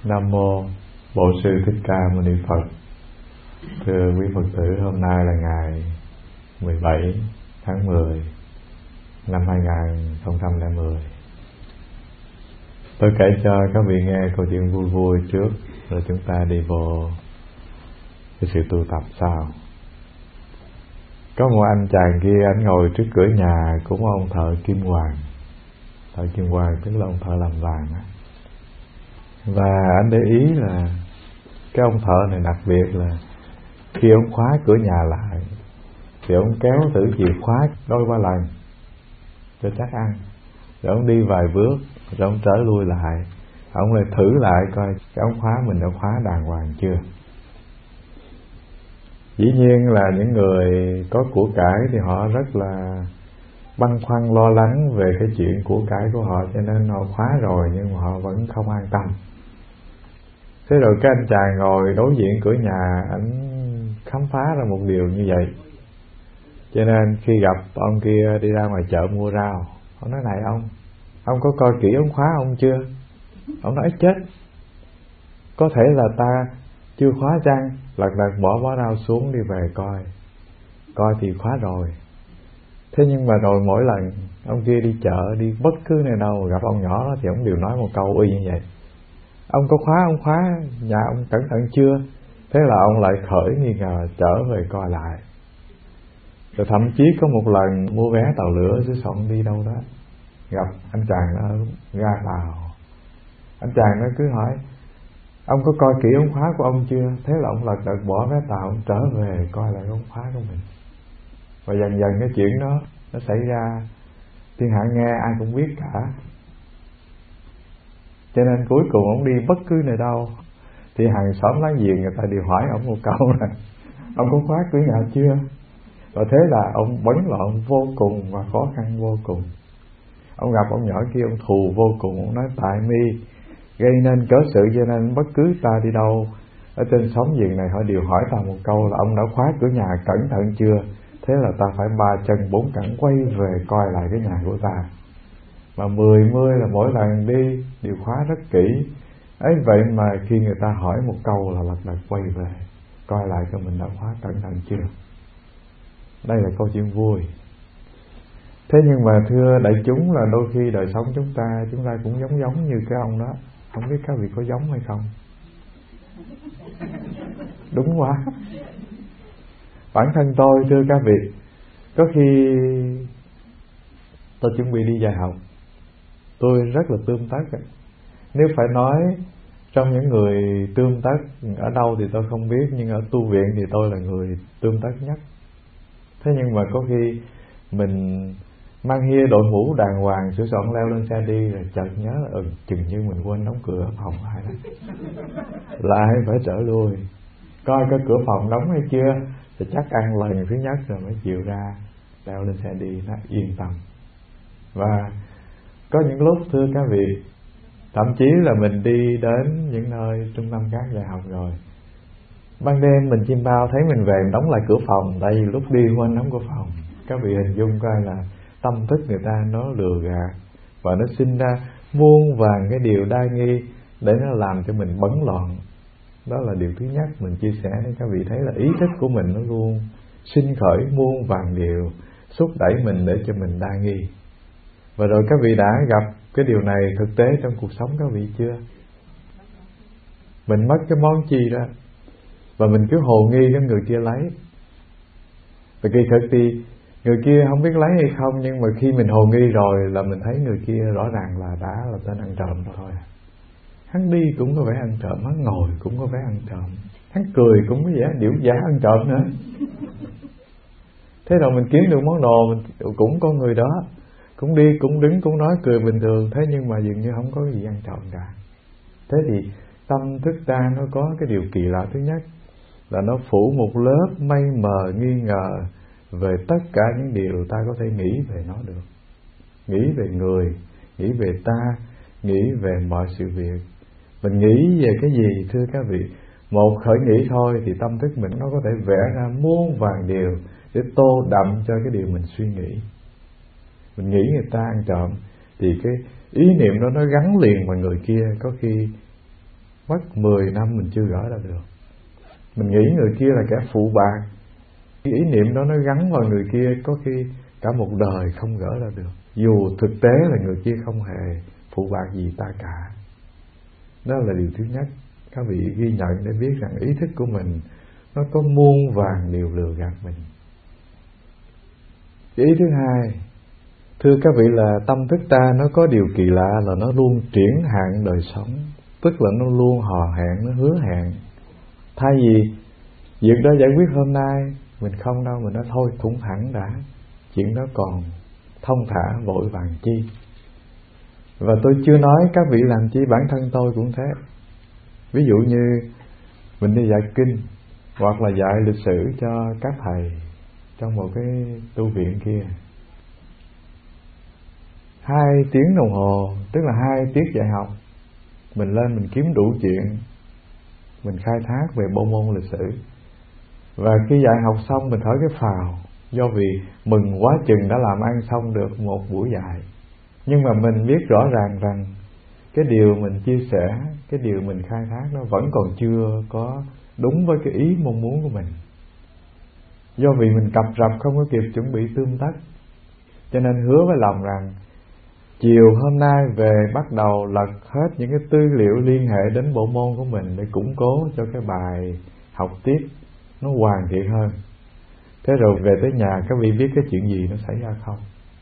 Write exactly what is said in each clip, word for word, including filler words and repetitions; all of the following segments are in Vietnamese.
Nam mô Bổn Sư Thích Ca Mâu Ni Phật. Thưa quý Phật tử, hôm nay là ngày mười bảy tháng mười năm hai nghìn không trăm lẻ mười. Tôi kể cho các vị nghe câu chuyện vui vui trước, rồi chúng ta đi vô cái sự tu tập sau. Có một anh chàng kia, anh ngồi trước cửa nhà của một ông thợ kim hoàng. Thợ kim hoàng tức là ông thợ làm vàng á. Và anh để ý là cái ông thợ này đặc biệt là khi ông khóa cửa nhà lại thì ông kéo thử chìa khóa đôi ba lần cho chắc ăn, rồi ông đi vài bước rồi ông trở lui lại, ông lại thử lại coi cái ống khóa mình đã khóa đàng hoàng chưa. Dĩ nhiên là những người có của cải thì họ rất là băn khoăn lo lắng về cái chuyện của cải của họ, cho nên họ khóa rồi nhưng mà họ vẫn không an tâm. Thế rồi cái anh chàng ngồi đối diện cửa nhà, anh khám phá ra một điều như vậy. Cho nên khi gặp ông kia đi ra ngoài chợ mua rau, ông nói: này ông, ông có coi kỹ ống khóa ông chưa? Ông nói: chết, có thể là ta chưa khóa chăng? Lật đật bỏ bó rau xuống đi về coi. Coi thì khóa rồi. Thế nhưng mà rồi mỗi lần ông kia đi chợ, đi bất cứ nơi đâu gặp ông nhỏ đó thì ông đều nói một câu y như vậy: ông có khóa, ông khóa nhà ông cẩn thận chưa? Thế là ông lại khởi nghi ngờ trở về coi lại. Rồi thậm chí có một lần mua vé tàu lửa xứ Sọn đi đâu đó, gặp anh chàng ở ga tàu. Anh chàng nó cứ hỏi: ông có coi kỹ ống khóa của ông chưa? Thế là ông lật đật bỏ vé tàu, ông trở về coi lại ống khóa của mình. Và dần dần cái chuyện đó nó xảy ra, thiên hạ nghe ai cũng biết cả. Cho nên cuối cùng ông đi bất cứ nơi đâu thì hàng xóm láng giềng người ta đều hỏi ông một câu là: ông có khóa cửa nhà chưa? Và thế là ông bấn loạn vô cùng và khó khăn vô cùng. Ông gặp ông nhỏ kia, ông thù vô cùng. Ông nói: tại mi gây nên cớ sự, cho nên bất cứ ta đi đâu ở trên xóm giềng này họ đều hỏi ta một câu là: ông đã khóa cửa nhà cẩn thận chưa? Thế là ta phải ba chân bốn cẳng quay về coi lại cái nhà của ta. Mà mười mươi là mỗi lần đi đều khóa rất kỹ. Ấy vậy mà khi người ta hỏi một câu là lật đật quay về coi lại coi mình đã khóa cẩn thận chưa. Đây là câu chuyện vui. Thế nhưng mà thưa đại chúng, là đôi khi đời sống chúng ta Chúng ta cũng giống giống như cái ông đó. Không biết các vị có giống hay không? Đúng quá. Bản thân tôi, thưa các vị, có khi tôi chuẩn bị đi dạy học, tôi rất là tươm tất. Nếu phải nói trong những người tươm tất ở đâu thì tôi không biết, nhưng ở tu viện thì tôi là người tươm tất nhất. Thế nhưng mà có khi mình mang hia đội mũ đàng hoàng, sửa soạn leo lên xe đi, rồi chợt nhớ là ừ, chừng như mình quên đóng cửa phòng lại đó. Lại phải trở lui coi cái cửa phòng đóng hay chưa, thì chắc ăn lần thứ nhất rồi mới chịu ra leo lên xe đi, nó yên tâm. Và có những lúc, thưa các vị, thậm chí là mình đi đến những nơi trung tâm khác dạy học rồi, ban đêm mình chim bao thấy mình về mình đóng lại cửa phòng, tại vì lúc đi quên đóng cửa phòng. Các vị hình dung coi là tâm thức người ta nó lừa gạt, và nó sinh ra muôn vàn cái điều đa nghi để nó làm cho mình bấn loạn. Đó là điều thứ nhất mình chia sẻ để các vị thấy là ý thức của mình nó luôn sinh khởi muôn vàn điều thúc đẩy mình để cho mình đa nghi. Và rồi các vị đã gặp cái điều này thực tế trong cuộc sống các vị chưa? Mình mất cái món chi đó và mình cứ hồ nghi cái người kia lấy. Và kỳ thực thì người kia không biết lấy hay không, nhưng mà khi mình hồ nghi rồi là mình thấy người kia rõ ràng là đã là tên ăn trộm thôi. Hắn đi cũng có vẻ ăn trộm, hắn ngồi cũng có vẻ ăn trộm, hắn cười cũng có vẻ điểu giả ăn trộm nữa. Thế rồi mình kiếm được món đồ, mình cũng có người đó, cũng đi, cũng đứng, cũng nói cười bình thường, thế nhưng mà dường như không có gì ăn trộm cả. Thế thì tâm thức ta nó có cái điều kỳ lạ. Thứ nhất là nó phủ một lớp mây mờ nghi ngờ về tất cả những điều ta có thể nghĩ về nó được. Nghĩ về người, nghĩ về ta, nghĩ về mọi sự việc. Mình nghĩ về cái gì, thưa các vị? Một khởi nghĩ thôi thì tâm thức mình nó có thể vẽ ra muôn vàn điều để tô đậm cho cái điều mình suy nghĩ. Mình nghĩ người ta ăn trộm thì cái ý niệm đó nó gắn liền vào người kia, có khi mất mười năm mình chưa gỡ ra được. Mình nghĩ người kia là kẻ phụ bạc, cái ý niệm đó nó gắn vào người kia, có khi cả một đời không gỡ ra được, dù thực tế là người kia không hề phụ bạc gì ta cả. Đó là điều thứ nhất, các vị ghi nhận để biết rằng ý thức của mình nó có muôn vàn điều lừa gạt mình. Ý thứ hai, thưa các vị, là tâm thức ta nó có điều kỳ lạ là nó luôn triển hạn đời sống, tức là nó luôn hò hẹn, nó hứa hẹn. Thay vì việc đó giải quyết hôm nay, mình không đâu, mình nói thôi thủng thẳng đã, chuyện đó còn thông thả vội vàng chi. Và tôi chưa nói các vị làm chi, bản thân tôi cũng thế. Ví dụ như mình đi dạy kinh hoặc là dạy lịch sử cho các thầy trong một cái tu viện kia, hai tiếng đồng hồ, tức là hai tiết dạy học, mình lên mình kiếm đủ chuyện, mình khai thác về bộ môn lịch sử. Và khi dạy học xong mình thở cái phào, do vì mừng quá chừng đã làm ăn xong được một buổi dạy. Nhưng mà mình biết rõ ràng rằng cái điều mình chia sẻ, cái điều mình khai thác nó vẫn còn chưa có đúng với cái ý mong muốn của mình. Do vì mình cập rập không có kịp chuẩn bị tươm tất, cho nên hứa với lòng rằng chiều hôm nay về bắt đầu lật hết những cái tư liệu liên hệ đến bộ môn của mình để củng cố cho cái bài học tiếp nó hoàn thiện hơn. Thế rồi về tới nhà các vị biết cái chuyện gì nó xảy ra không?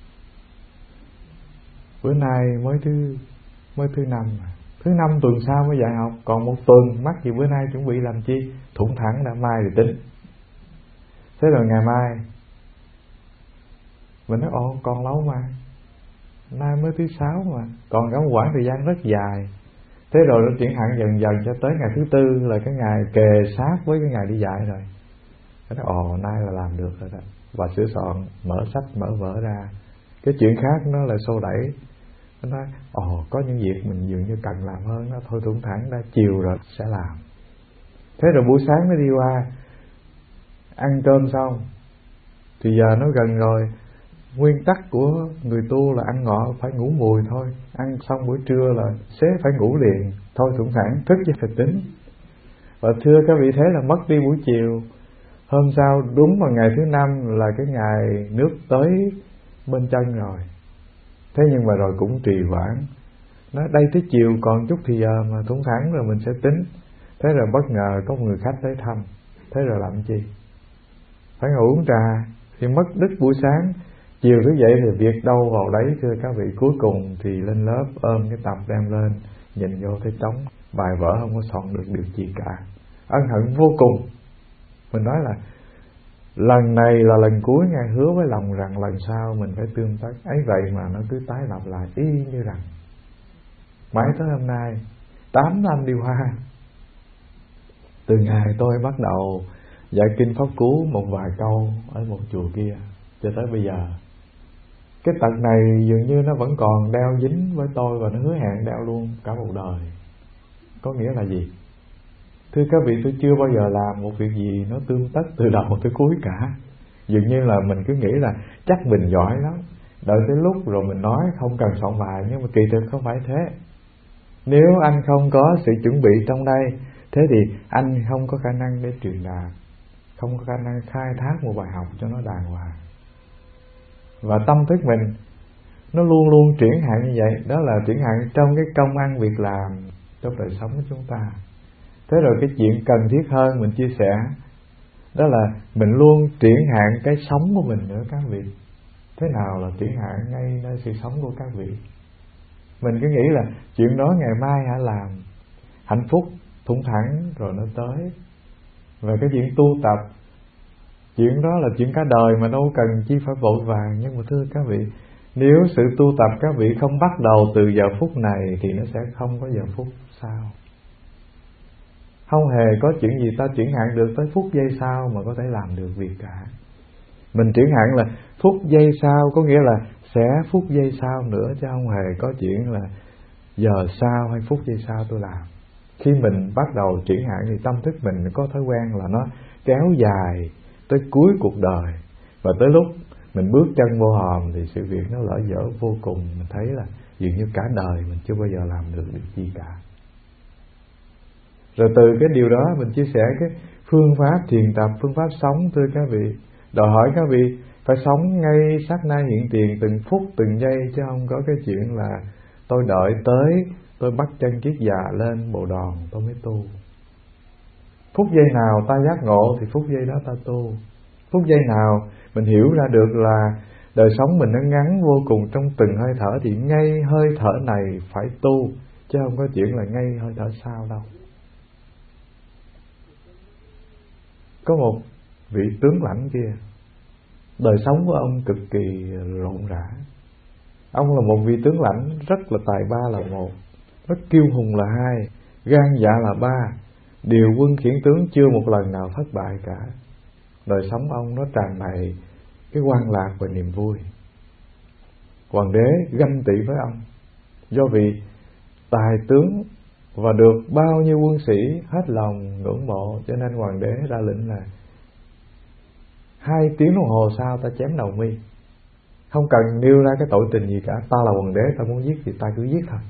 Bữa nay mới thứ mới thứ năm, thứ năm tuần sau mới dạy học, còn một tuần, mắc gì bữa nay chuẩn bị làm chi, thủng thẳng đã, mai thì tính. Thế rồi ngày mai mình nói ồ còn lâu mà, nay mới thứ sáu mà, còn có một khoảng thời gian rất dài. Thế rồi nó chuyển hẳn dần dần cho tới ngày thứ tư là cái ngày kề sát với cái ngày đi dạy rồi. Nó nói ồ nay là làm được rồi đó, và sửa soạn, mở sách mở vở ra, cái chuyện khác nó là xô đẩy. Nó nói ồ có những việc mình dường như cần làm hơn, nó thôi thủng thẳng đã, chiều rồi sẽ làm. Thế rồi buổi sáng nó đi qua ăn cơm xong thì giờ nó gần rồi. Nguyên tắc của người tu là ăn ngọ phải ngủ mùi thôi, ăn xong buổi trưa là xế phải ngủ liền, thôi thủng thẳng, thức chứ phải tính. Và thưa các vị, thế là mất đi buổi chiều. Hôm sau đúng vào ngày thứ năm là cái ngày nước tới bên chân rồi. Thế nhưng mà rồi cũng trì hoãn, nói đây tới chiều còn chút thì giờ mà thủng thẳng rồi mình sẽ tính. Thế rồi bất ngờ có một người khách tới thăm, thế rồi làm chi? Phải ngồi uống trà thì mất đứt buổi sáng. Chiều thức dậy thì việc đâu vào đấy thưa các vị. Cuối cùng thì lên lớp ôm cái tập đem lên, nhìn vô thấy trống, bài vở không có soạn được điều gì cả, ân hận vô cùng. Mình nói là lần này là lần cuối Ngài hứa với lòng rằng lần sau mình phải tương tác. Ấy vậy mà nó cứ tái lặp lại y như rằng. Mãi tới hôm nay tám năm đi qua, từ ngày tôi bắt đầu dạy kinh pháp cú một vài câu ở một chùa kia cho tới bây giờ, cái tật này dường như nó vẫn còn đeo dính với tôi, và nó hứa hẹn đeo luôn cả một đời. Có nghĩa là gì? Thưa các vị, tôi chưa bao giờ làm một việc gì nó tương tất từ đầu tới cuối cả. Dường như là mình cứ nghĩ là chắc mình giỏi lắm, đợi tới lúc rồi mình nói không cần soạn bài, nhưng mà kỳ thực không phải thế. Nếu anh không có sự chuẩn bị trong đây, thế thì anh không có khả năng để truyền đạt, không có khả năng khai thác một bài học cho nó đàng hoàng. Và tâm thức mình nó luôn luôn chuyển hạn như vậy. Đó là chuyển hạn trong cái công ăn việc làm trong đời sống của chúng ta. Thế rồi cái chuyện cần thiết hơn mình chia sẻ, đó là mình luôn chuyển hạn cái sống của mình nữa các vị. Thế nào là chuyển hạn ngay nơi sự sống của các vị? Mình cứ nghĩ là chuyện đó ngày mai hãy làm, hạnh phúc thủng thẳng rồi nó tới. Và cái chuyện tu tập, chuyện đó là chuyện cả đời mà đâu cần chi phải vội vàng. Nhưng mà thưa các vị, nếu sự tu tập các vị không bắt đầu từ giờ phút này thì nó sẽ không có giờ phút sau. Không hề có chuyện gì ta chuyển hạn được tới phút giây sau mà có thể làm được việc cả. Mình chuyển hạn là phút giây sau, có nghĩa là sẽ phút giây sau nữa, chứ không hề có chuyện là giờ sau hay phút giây sau tôi làm. Khi mình bắt đầu chuyển hạn thì tâm thức mình có thói quen là nó kéo dài tới cuối cuộc đời, và tới lúc mình bước chân vô hòm thì sự việc nó lỡ dở vô cùng. Mình thấy là dường như cả đời mình chưa bao giờ làm được điều gì cả. Rồi từ cái điều đó mình chia sẻ cái phương pháp thiền tập, phương pháp sống thưa các vị. Đòi hỏi các vị phải sống ngay sát na hiện tiền, từng phút từng giây, chứ không có cái chuyện là tôi đợi tới tôi bắt chân kiết già lên Bồ Đòn tôi mới tu. Phút giây nào ta giác ngộ thì phút giây đó ta tu. Phút giây nào mình hiểu ra được là đời sống mình nó ngắn vô cùng, trong từng hơi thở thì ngay hơi thở này phải tu, chứ không có chuyện là ngay hơi thở sau đâu. Có một vị tướng lãnh kia, đời sống của ông cực kỳ rộn rã. Ông là một vị tướng lãnh rất là tài ba là một, rất kiêu hùng là hai, gan dạ là ba, điều quân khiển tướng chưa một lần nào thất bại cả. Đời sống ông nó tràn đầy cái hoan lạc và niềm vui. Hoàng đế ganh tị với ông, do vì tài tướng và được bao nhiêu quân sĩ hết lòng ngưỡng mộ, cho nên hoàng đế ra lệnh là hai tiếng đồng hồ sau ta chém đầu mi, không cần nêu ra cái tội tình gì cả, ta là hoàng đế, ta muốn giết thì ta cứ giết thôi.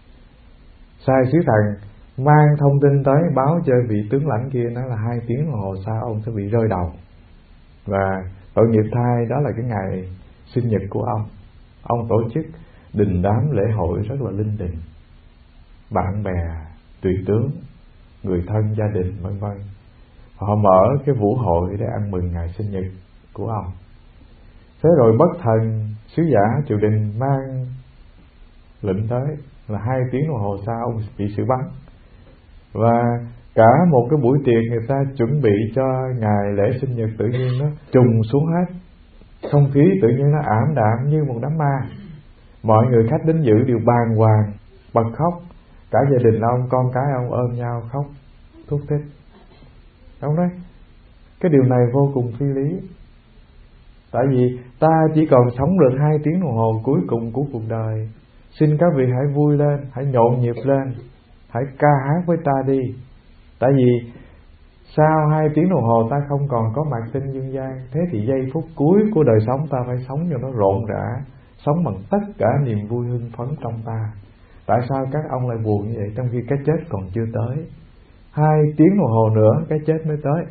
Sai sứ thần mang thông tin tới báo cho vị tướng lãnh kia, nói là hai tiếng đồng hồ sau ông sẽ bị rơi đầu, và tội nghiệp thay đó là cái ngày sinh nhật của ông. Ông tổ chức đình đám lễ hội rất là linh đình, bạn bè, tùy tướng, người thân, gia đình vân vân. Họ mở cái vũ hội để ăn mừng ngày sinh nhật của ông. Thế rồi bất thần sứ giả triều đình mang lệnh tới là hai tiếng đồng hồ sau ông bị xử bắn. Và cả một cái buổi tiệc người ta chuẩn bị cho ngày lễ sinh nhật tự nhiên nó trùng xuống hết. Không khí tự nhiên nó ảm đạm như một đám ma. Mọi người khách đến dự đều bàng hoàng, bật khóc. Cả gia đình ông, con cái ông ôm nhau khóc thút thít. Ông nói cái điều này vô cùng phi lý. Tại vì ta chỉ còn sống được hai tiếng đồng hồ cuối cùng của cuộc đời. Xin các vị hãy vui lên, hãy nhộn nhịp lên, hãy ca hát với ta đi. Tại vì sau hai tiếng đồng hồ ta không còn có mặt trên dương gian. Thế thì giây phút cuối của đời sống ta phải sống cho nó rộn rã, sống bằng tất cả niềm vui hưng phấn trong ta. Tại sao các ông lại buồn như vậy trong khi cái chết còn chưa tới? Hai tiếng đồng hồ nữa cái chết mới tới.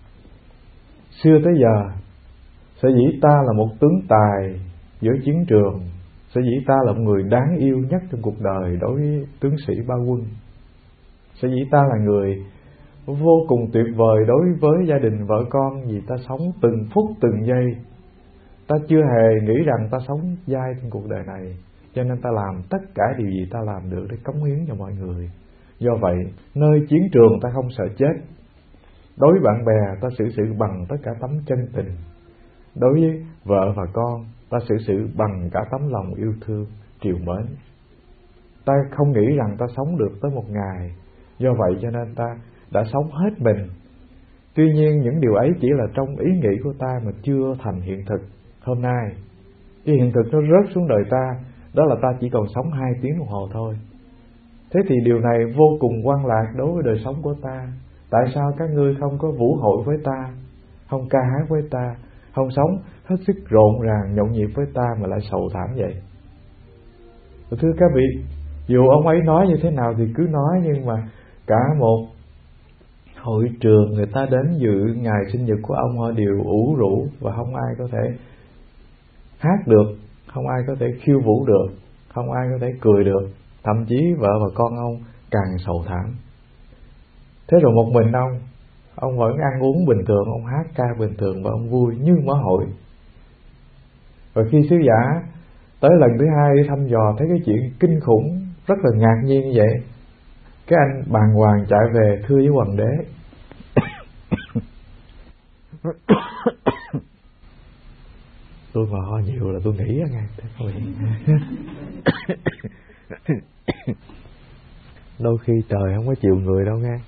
Xưa tới giờ, sở dĩ ta là một tướng tài giữa chiến trường, sở dĩ ta là một người đáng yêu nhất trong cuộc đời đối với tướng sĩ ba quân, sở dĩ ta là người vô cùng tuyệt vời đối với gia đình vợ con, vì ta sống từng phút từng giây. Ta chưa hề nghĩ rằng ta sống dai trong cuộc đời này, cho nên ta làm tất cả điều gì ta làm được để cống hiến cho mọi người. Do vậy, nơi chiến trường ta không sợ chết. Đối với bạn bè, ta xử sự bằng tất cả tấm chân tình. Đối với vợ và con, ta xử sự bằng cả tấm lòng yêu thương, trìu mến. Ta không nghĩ rằng ta sống được tới một ngày. Do vậy cho nên ta đã sống hết mình. Tuy nhiên những điều ấy chỉ là trong ý nghĩ của ta mà chưa thành hiện thực. Hôm nay, cái hiện thực nó rớt xuống đời ta, đó là ta chỉ còn sống hai tiếng đồng hồ thôi. Thế thì điều này vô cùng hoan lạc đối với đời sống của ta. Tại sao các ngươi không có vũ hội với ta, không ca hát với ta, không sống hết sức rộn ràng nhộn nhịp với ta mà lại sầu thảm vậy? Thưa các vị, dù ông ấy nói như thế nào thì cứ nói, nhưng mà cả một hội trường người ta đến dự ngày sinh nhật của ông, họ đều ủ rũ và không ai có thể hát được, không ai có thể khiêu vũ được, không ai có thể cười được. Thậm chí vợ và con ông càng sầu thảm. Thế rồi một mình ông, ông vẫn ăn uống bình thường, ông hát ca bình thường và ông vui như mở hội. Và khi sứ giả tới lần thứ hai để thăm dò, thấy cái chuyện kinh khủng, rất là ngạc nhiên như vậy, cái anh bàng hoàng chạy về thưa với hoàng đế. Tôi mà ho nhiều là tôi nghĩ á nghe. Đôi khi trời không có chịu người đâu nghe.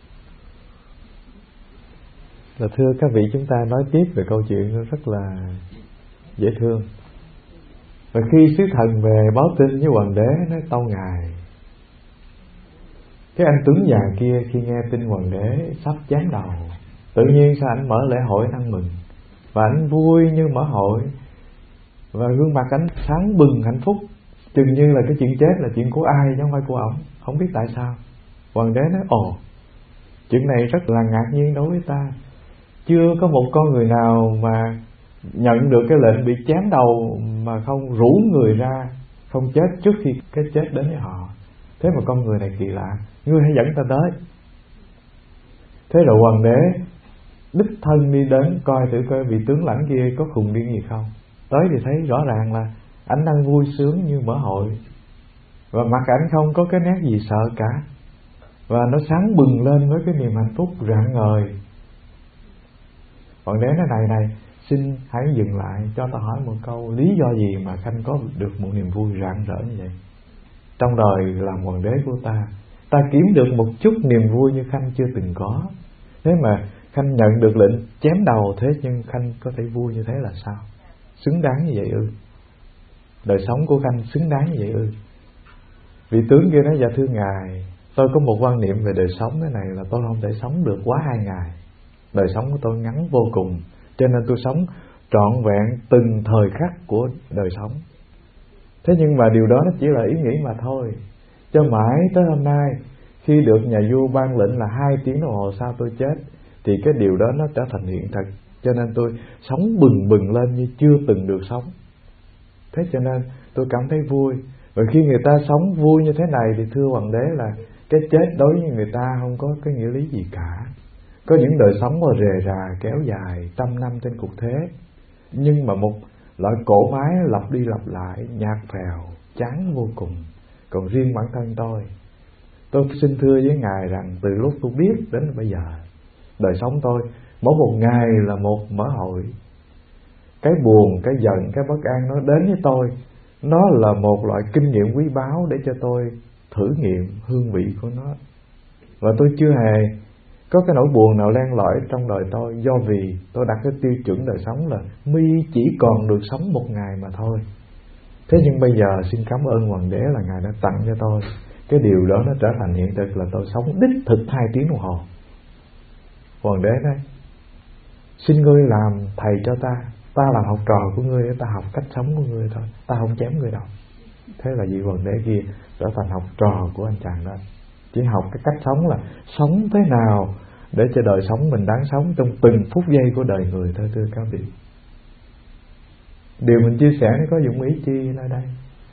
Là thưa các vị, chúng ta nói tiếp về câu chuyện rất là dễ thương. Và khi sứ thần về báo tin với hoàng đế, nói tâu ngài. Cái anh tướng già kia khi nghe tin hoàng đế sắp chém đầu, tự nhiên sao anh mở lễ hội ăn mừng, và anh vui như mở hội, và gương mặt anh sáng bừng hạnh phúc, chừng như là cái chuyện chết là chuyện của ai chứ không phải của ổng. Không biết tại sao. Hoàng đế nói ồ, Chuyện này rất là ngạc nhiên đối với ta. Chưa có một con người nào mà nhận được cái lệnh bị chém đầu mà không rủ người ra, không chết trước khi cái chết đến với họ. Thế mà con người này kỳ lạ, ngươi hãy dẫn ta tới. Thế rồi hoàng đế đích thân đi đến coi thử coi vị tướng lãnh kia có khùng điên gì không. Tới thì thấy rõ ràng là ảnh đang vui sướng như mở hội, và mặt ảnh không có cái nét gì sợ cả, và nó sáng bừng lên với cái niềm hạnh phúc rạng ngời. Hoàng đế nói này này, xin hãy dừng lại cho ta hỏi một câu, lý do gì mà Khanh có được một niềm vui rạng rỡ như vậy? Trong đời làm hoàng đế của ta, ta kiếm được một chút niềm vui như Khanh chưa từng có. Thế mà Khanh nhận được lệnh chém đầu, thế nhưng Khanh có thể vui như thế là sao? Xứng đáng như vậy ư? Đời sống của Khanh xứng đáng như vậy ư? Vị tướng kia nói: dạ thưa ngài, tôi có một quan niệm về đời sống thế này là tôi không thể sống được quá hai ngày. Đời sống của tôi ngắn vô cùng, cho nên tôi sống trọn vẹn từng thời khắc của đời sống. Thế nhưng mà điều đó nó chỉ là ý nghĩ mà thôi. Cho mãi tới hôm nay, khi được nhà vua ban lệnh là hai tiếng đồng hồ sau tôi chết, thì cái điều đó nó trở thành hiện thực. Cho nên tôi sống bừng bừng lên như chưa từng được sống. Thế cho nên tôi cảm thấy vui. Và khi người ta sống vui như thế này thì thưa hoàng đế là cái chết đối với người ta không có cái nghĩa lý gì cả. Có những đời sống mà rề rà kéo dài trăm năm trên cuộc thế, nhưng mà một loại cỗ máy lặp đi lặp lại, nhạt phèo, chán vô cùng. Còn riêng bản thân tôi, tôi xin thưa với ngài rằng từ lúc tôi biết đến bây giờ, đời sống tôi mỗi một ngày là một mở hội. Cái buồn, cái giận, cái bất an nó đến với tôi, nó là một loại kinh nghiệm quý báu để cho tôi thử nghiệm hương vị của nó. Và tôi chưa hề có cái nỗi buồn nào len lỏi trong đời tôi, do vì tôi đặt cái tiêu chuẩn đời sống là mi chỉ còn được sống một ngày mà thôi. Thế nhưng bây giờ xin cảm ơn hoàng đế là ngài đã tặng cho tôi cái điều đó, nó trở thành hiện thực là tôi sống đích thực hai tiếng đồng hồ. Hoàng đế nói: xin ngươi làm thầy cho ta, ta làm học trò của ngươi, ta học cách sống của ngươi thôi, ta không chém ngươi đâu. Thế là vị hoàng đế kia trở thành học trò của anh chàng đó, chỉ học cái cách sống là sống thế nào để cho đời sống mình đáng sống trong từng phút giây của đời người thôi, thưa các vị. Điều mình chia sẻ nó có dụng ý chi ở đây?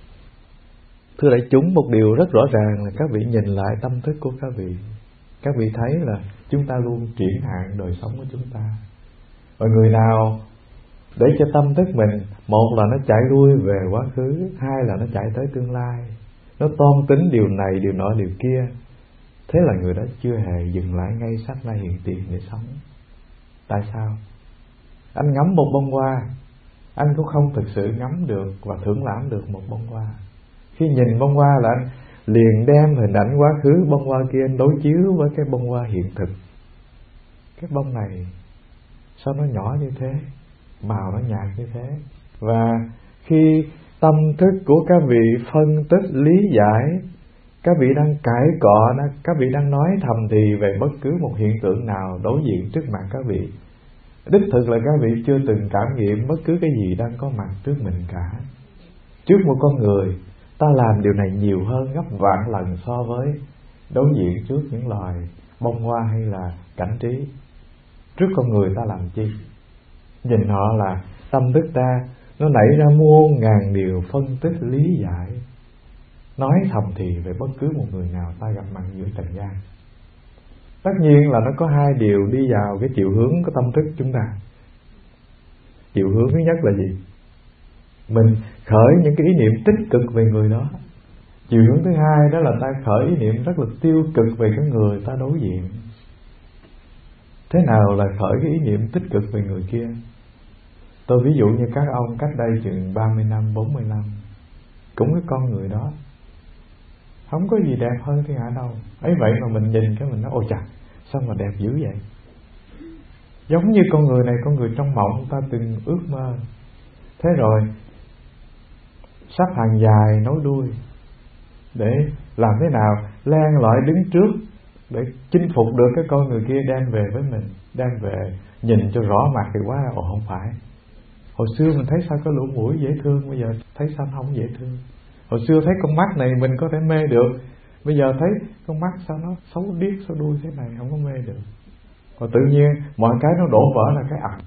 Thưa đại chúng, một điều rất rõ ràng là các vị nhìn lại tâm thức của các vị, các vị thấy là chúng ta luôn triển hạn đời sống của chúng ta. Và người nào để cho tâm thức mình, một là nó chạy lui về quá khứ, hai là nó chạy tới tương lai, nó toan tính điều này, điều nọ, điều kia, thế là người đó chưa hề dừng lại ngay sát na hiện tiền để sống. Tại sao? Anh ngắm một bông hoa, anh cũng không thực sự ngắm được và thưởng lãm được một bông hoa. Khi nhìn bông hoa là anh liền đem hình ảnh quá khứ bông hoa kia anh đối chiếu với cái bông hoa hiện thực. Cái bông này sao nó nhỏ như thế, màu nó nhạt như thế. Và khi tâm thức của các vị phân tích lý giải, các vị đang cãi cọ, các vị đang nói thầm thì về bất cứ một hiện tượng nào đối diện trước mặt các vị, đích thực là các vị chưa từng cảm nghiệm bất cứ cái gì đang có mặt trước mình cả. Trước một con người, ta làm điều này nhiều hơn gấp vạn lần so với đối diện trước những loài bông hoa hay là cảnh trí. Trước con người ta làm chi? Nhìn họ là tâm thức ta nó nảy ra muôn ngàn điều phân tích lý giải, nói thầm thì về bất cứ một người nào ta gặp mặt giữa trần gian. Tất nhiên là nó có hai điều đi vào cái chiều hướng của tâm thức chúng ta. Chiều hướng thứ nhất là gì? Mình khởi những cái ý niệm tích cực về người đó. Chiều hướng thứ hai đó là ta khởi ý niệm rất là tiêu cực về cái người ta đối diện. Thế nào là khởi cái ý niệm tích cực về người kia? Tôi ví dụ như các ông cách đây chừng ba mươi năm, bốn mươi năm, cũng cái con người đó không có gì đẹp hơn thiên hạ đâu. Ấy vậy mà mình nhìn cái mình nói: ôi chà, sao mà đẹp dữ vậy? Giống như con người này, con người trong mộng ta từng ước mơ. Thế rồi sắp hàng dài nối đuôi, để làm thế nào len lỏi đứng trước để chinh phục được cái con người kia đem về với mình, đem về nhìn cho rõ mặt thì quá. Ồ không phải, hồi xưa mình thấy sao có lỗ mũi dễ thương, bây giờ thấy sao không dễ thương. Hồi xưa thấy con mắt này mình có thể mê được, Bây giờ thấy con mắt sao nó xấu điếc xấu đuôi thế này, không có mê được. Còn tự nhiên mọi cái nó đổ vỡ là cái ẩn.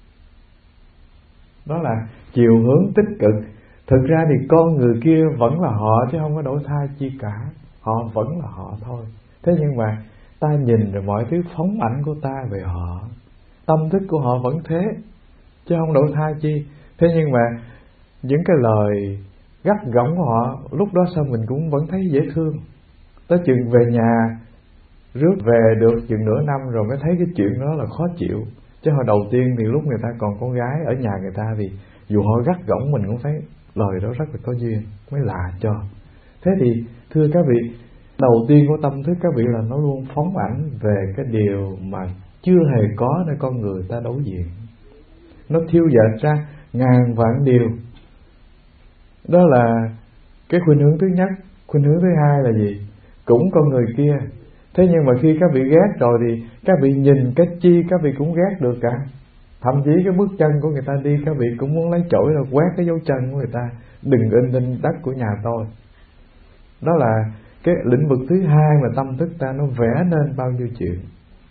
Đó là chiều hướng tích cực. Thực ra thì con người kia vẫn là họ chứ không có đổi thay chi cả. Họ vẫn là họ thôi. Thế nhưng mà ta nhìn rồi mọi thứ phóng ảnh của ta về họ, tâm thức của họ vẫn thế chứ không đổi thay chi. Thế nhưng mà những cái lời gắt gỏng của họ lúc đó sao mình cũng vẫn thấy dễ thương. Tới chừng về nhà, rước về được chừng nửa năm rồi mới thấy cái chuyện đó là khó chịu. Chứ hồi đầu tiên thì lúc người ta còn con gái ở nhà người ta thì dù họ gắt gỏng mình cũng thấy lời đó rất là có duyên, mới lạ cho. Thế thì thưa các vị, đầu tiên của tâm thức các vị là nó luôn phóng ảnh về cái điều mà chưa hề có nơi con người ta đối diện. Nó thiêu dệt ra ngàn vạn điều. Đó là cái khuynh hướng thứ nhất. Khuynh hướng thứ hai là gì? Cũng con người kia. Thế nhưng mà khi các vị ghét rồi thì các vị nhìn cách chi các vị cũng ghét được cả. Thậm chí cái bước chân của người ta đi các vị cũng muốn lấy chổi rồi quét cái dấu chân của người ta. Đừng in lên đất của nhà tôi. Đó là cái lĩnh vực thứ hai mà tâm thức ta nó vẽ nên bao nhiêu chuyện.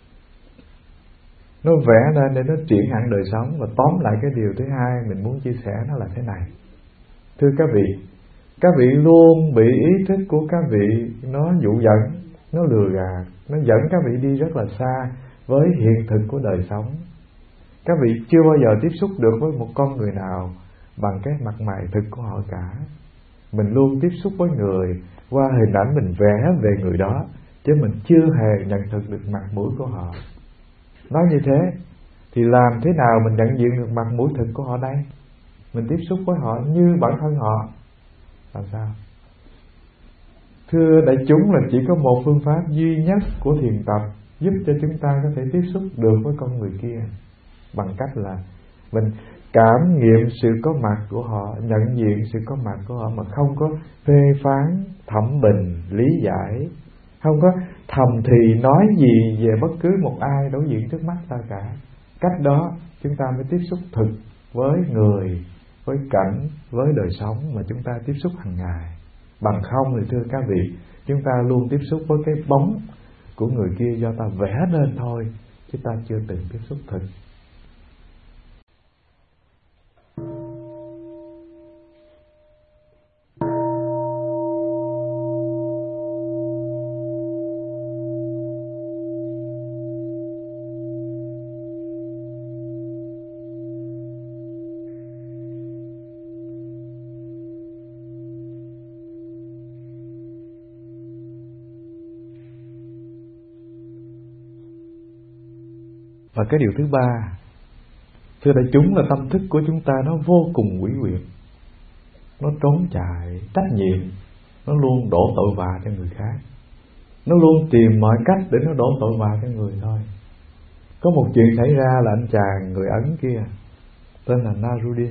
Nó vẽ nên để nó chuyển hẳn đời sống. Và tóm lại cái điều thứ hai mình muốn chia sẻ nó là thế này. Thưa các vị, các vị luôn bị ý thức của các vị nó dụ dẫn, nó lừa gạt, nó dẫn các vị đi rất là xa với hiện thực của đời sống. Các vị chưa bao giờ tiếp xúc được với một con người nào bằng cái mặt mày thực của họ cả. Mình luôn tiếp xúc với người qua hình ảnh mình vẽ về người đó, chứ mình chưa hề nhận thức được mặt mũi của họ. Nói như thế thì làm thế nào mình nhận diện được mặt mũi thực của họ đây? Mình tiếp xúc với họ như bản thân họ. Làm sao? Thưa đại chúng, là chỉ có một phương pháp duy nhất của thiền tập giúp cho chúng ta có thể tiếp xúc được với con người kia, bằng cách là mình cảm nghiệm sự có mặt của họ, nhận diện sự có mặt của họ mà không có phê phán, thẩm bình, lý giải, không có thầm thì nói gì về bất cứ một ai đối diện trước mắt ta cả. Cách đó chúng ta mới tiếp xúc thực với người, với cảnh, với đời sống mà chúng ta tiếp xúc hàng ngày. Bằng không thì thưa các vị, chúng ta luôn tiếp xúc với cái bóng của người kia do ta vẽ nên thôi, chứ ta chưa từng tiếp xúc thực. Và cái điều thứ ba, thưa đại chúng, là tâm thức của chúng ta nó vô cùng quỷ quyệt. Nó trốn chạy trách nhiệm, nó luôn đổ tội vạ cho người khác. Nó luôn tìm mọi cách để nó đổ tội vạ cho người thôi. Có một chuyện xảy ra là anh chàng người Ấn kia tên là Nasruddin.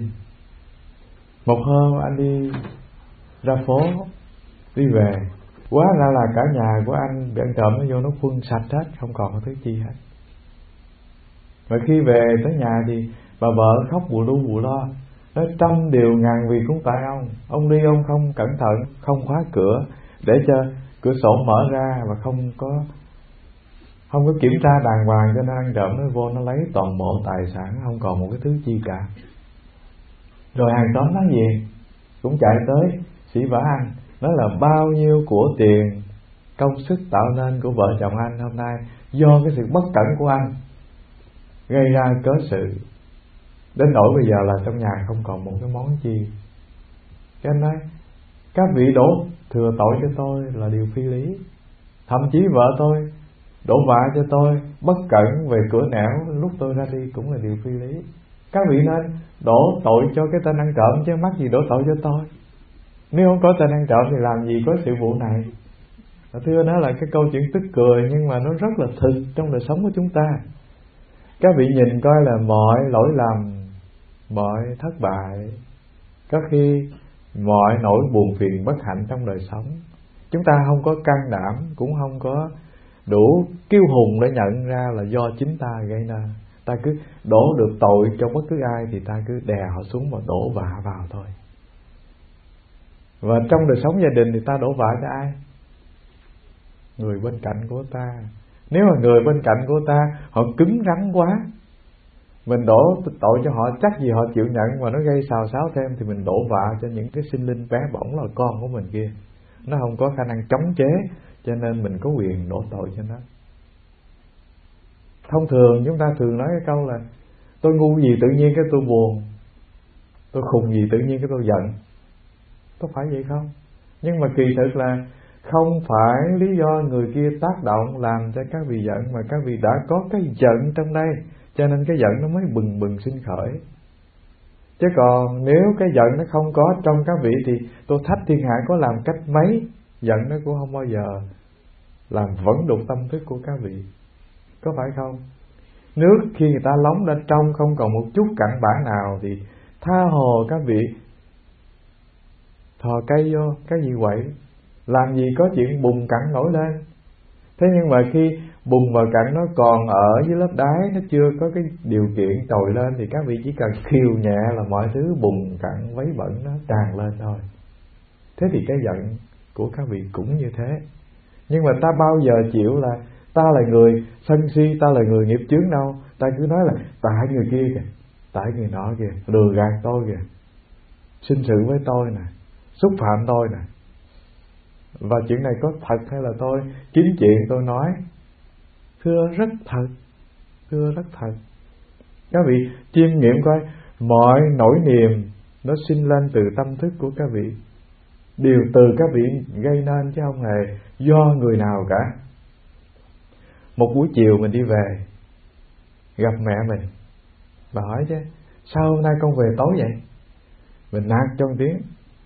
Một hôm anh đi ra phố, đi về, quá ra là cả nhà của anh bị ăn trộm nó vô, nó khuân sạch hết, không còn có thứ chi hết. Và khi về tới nhà thì bà vợ khóc bù lu bù lo, nói trăm điều ngàn việc cũng tại ông. Ông đi ông không cẩn thận, không khóa cửa để cho cửa sổ mở ra, và không có không có kiểm tra đàng hoàng, cho nên ăn trộm nó vô nó lấy toàn bộ tài sản, không còn một cái thứ chi cả. Rồi hàng xóm nói gì cũng chạy tới xỉ vả anh, nói là bao nhiêu của tiền công sức tạo nên của vợ chồng anh hôm nay do cái sự bất cẩn của anh gây ra cớ sự, đến nỗi bây giờ là trong nhà không còn một cái món chi. Cái anh nói các vị đổ thừa tội cho tôi là điều phi lý. Thậm chí vợ tôi đổ vạ cho tôi bất cẩn về cửa nẻo lúc tôi ra đi cũng là điều phi lý. Các vị nên đổ tội cho cái tên ăn trộm chứ mắc gì đổ tội cho tôi. Nếu không có tên ăn trộm thì làm gì có sự vụ này. Thưa, nó là cái câu chuyện tức cười nhưng mà nó rất là thực trong đời sống của chúng ta. Các vị nhìn coi là mọi lỗi lầm, mọi thất bại, có khi mọi nỗi buồn phiền bất hạnh trong đời sống, chúng ta không có can đảm, cũng không có đủ kiêu hùng để nhận ra là do chính ta gây nên. Ta cứ đổ được tội cho bất cứ ai thì ta cứ đè họ xuống và đổ vạ vào thôi. Và trong đời sống gia đình thì ta đổ vạ cho ai? người bên cạnh của ta. Nếu mà người bên cạnh của ta họ cứng rắn quá, mình đổ tội cho họ, chắc gì họ chịu nhận, mà nó gây xào xáo thêm thì mình đổ vạ cho những cái sinh linh bé bỏng là con của mình kia. Nó không có khả năng chống chế, cho nên mình có quyền đổ tội cho nó. Thông thường chúng ta thường nói cái câu là tôi ngu gì tự nhiên cái tôi buồn, tôi khùng gì tự nhiên cái tôi giận. Có phải vậy không? Nhưng mà kỳ thực là không phải lý do người kia tác động làm cho các vị giận, mà các vị đã có cái giận trong đây, cho nên cái giận nó mới bừng bừng sinh khởi. Chứ còn nếu cái giận nó không có trong các vị thì tôi thách thiên hạ có làm cách mấy, giận nó cũng không bao giờ làm vẫn đục tâm thức của các vị. Có phải không? Nước khi người ta lóng ra trong không còn một chút cặn bã nào thì tha hồ các vị thò cây vô, cái gì quậy, làm gì có chuyện bùng cặn nổi lên. Thế nhưng mà khi bùng và cặn nó còn ở dưới lớp đáy, nó chưa có cái điều kiện trồi lên, thì các vị chỉ cần khiêu nhẹ là mọi thứ bùng cặn vấy bẩn nó tràn lên thôi. Thế thì cái giận của các vị cũng như thế. Nhưng mà ta bao giờ chịu là ta là người sân si, ta là người nghiệp chướng đâu. Ta cứ nói là tại người kia kìa, tại người nọ kìa, lừa gạt tôi kìa, sinh sự với tôi nè, xúc phạm tôi nè. Và chuyện này có thật hay là tôi kiếm chuyện tôi nói? Thưa rất thật, thưa rất thật. Các vị chiêm nghiệm coi, mọi nỗi niềm nó sinh lên từ tâm thức của các vị, đều từ các vị gây nên, chứ không hề do người nào cả. Một buổi chiều mình đi về, gặp mẹ mình, bà hỏi chứ sao hôm nay con về tối vậy? Mình nạt trong tiếng.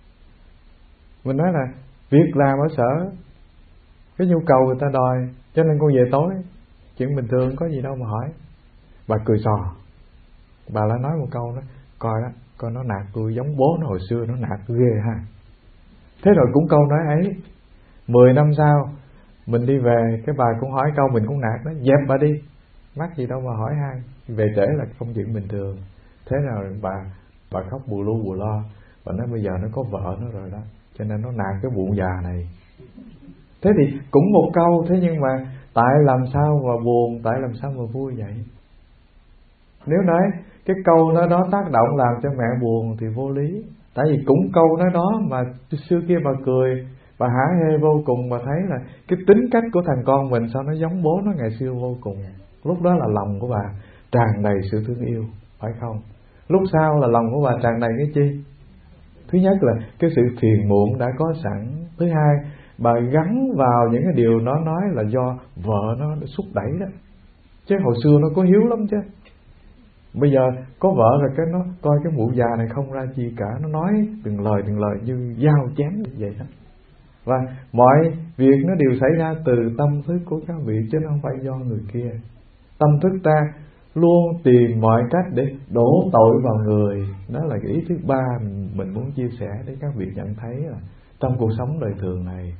Mình nói là việc làm ở sở, cái nhu cầu người ta đòi, cho nên con về tối. Chuyện bình thường có gì đâu mà hỏi. Bà cười sò. Bà lại nói một câu đó, coi đó, coi nó nạt tôi giống bố nó hồi xưa, nó nạt tôi ghê ha. Thế rồi cũng câu nói ấy, mười năm sau mình đi về, cái bà cũng hỏi câu mình cũng nạt đó, dẹp bà đi, mắc gì đâu mà hỏi han, về trễ là không chuyện bình thường. Thế rồi bà bà khóc bù lu bù lo, bà nói bây giờ nó có vợ nó rồi đó, cho nên nó nạt cái bụng già này. Thế thì cũng một câu, thế nhưng mà tại làm sao mà buồn, tại làm sao mà vui vậy? Nếu nói cái câu nói đó tác động làm cho mẹ buồn thì vô lý. Tại vì cũng câu nói đó mà xưa kia bà cười, bà hả hê vô cùng, bà thấy là cái tính cách của thằng con mình sao nó giống bố nó ngày xưa vô cùng. Lúc đó là lòng của bà tràn đầy sự thương yêu, phải không? Lúc sau là lòng của bà tràn đầy cái chi? Thứ nhất là cái sự phiền muộn đã có sẵn. Thứ hai, bà gắn vào những cái điều nó nói là do vợ nó xúc đẩy đó. Chứ hồi xưa nó có hiếu lắm chứ. Bây giờ có vợ rồi cái nó coi cái mụ già này không ra chi cả, nó nói từng lời từng lời như dao chém vậy đó. Và mọi việc nó đều xảy ra từ tâm thức của các vị, chứ không phải do người kia. Tâm thức ta luôn tìm mọi cách để đổ tội vào người. Đó là cái ý thứ ba mình, mình muốn chia sẻ để các vị nhận thấy là trong cuộc sống đời thường này,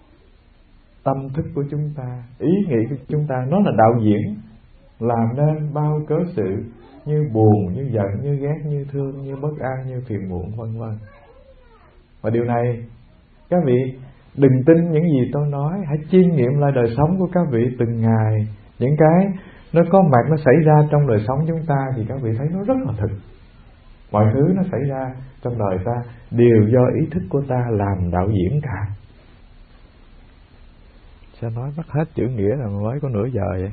tâm thức của chúng ta, ý nghĩ của chúng ta, nó là đạo diễn, làm nên bao cớ sự như buồn, như giận, như ghét, như thương, như bất an, như phiền muộn, vân vân. Và điều này các vị đừng tin những gì tôi nói, hãy chiêm nghiệm lại đời sống của các vị từng ngày. Những cái nó có mặt, nó xảy ra trong đời sống chúng ta thì các vị thấy nó rất là thực. Mọi thứ nó xảy ra trong đời ta đều do ý thức của ta làm đạo diễn cả. Sao nói mất hết chữ nghĩa là mới có nửa giờ vậy?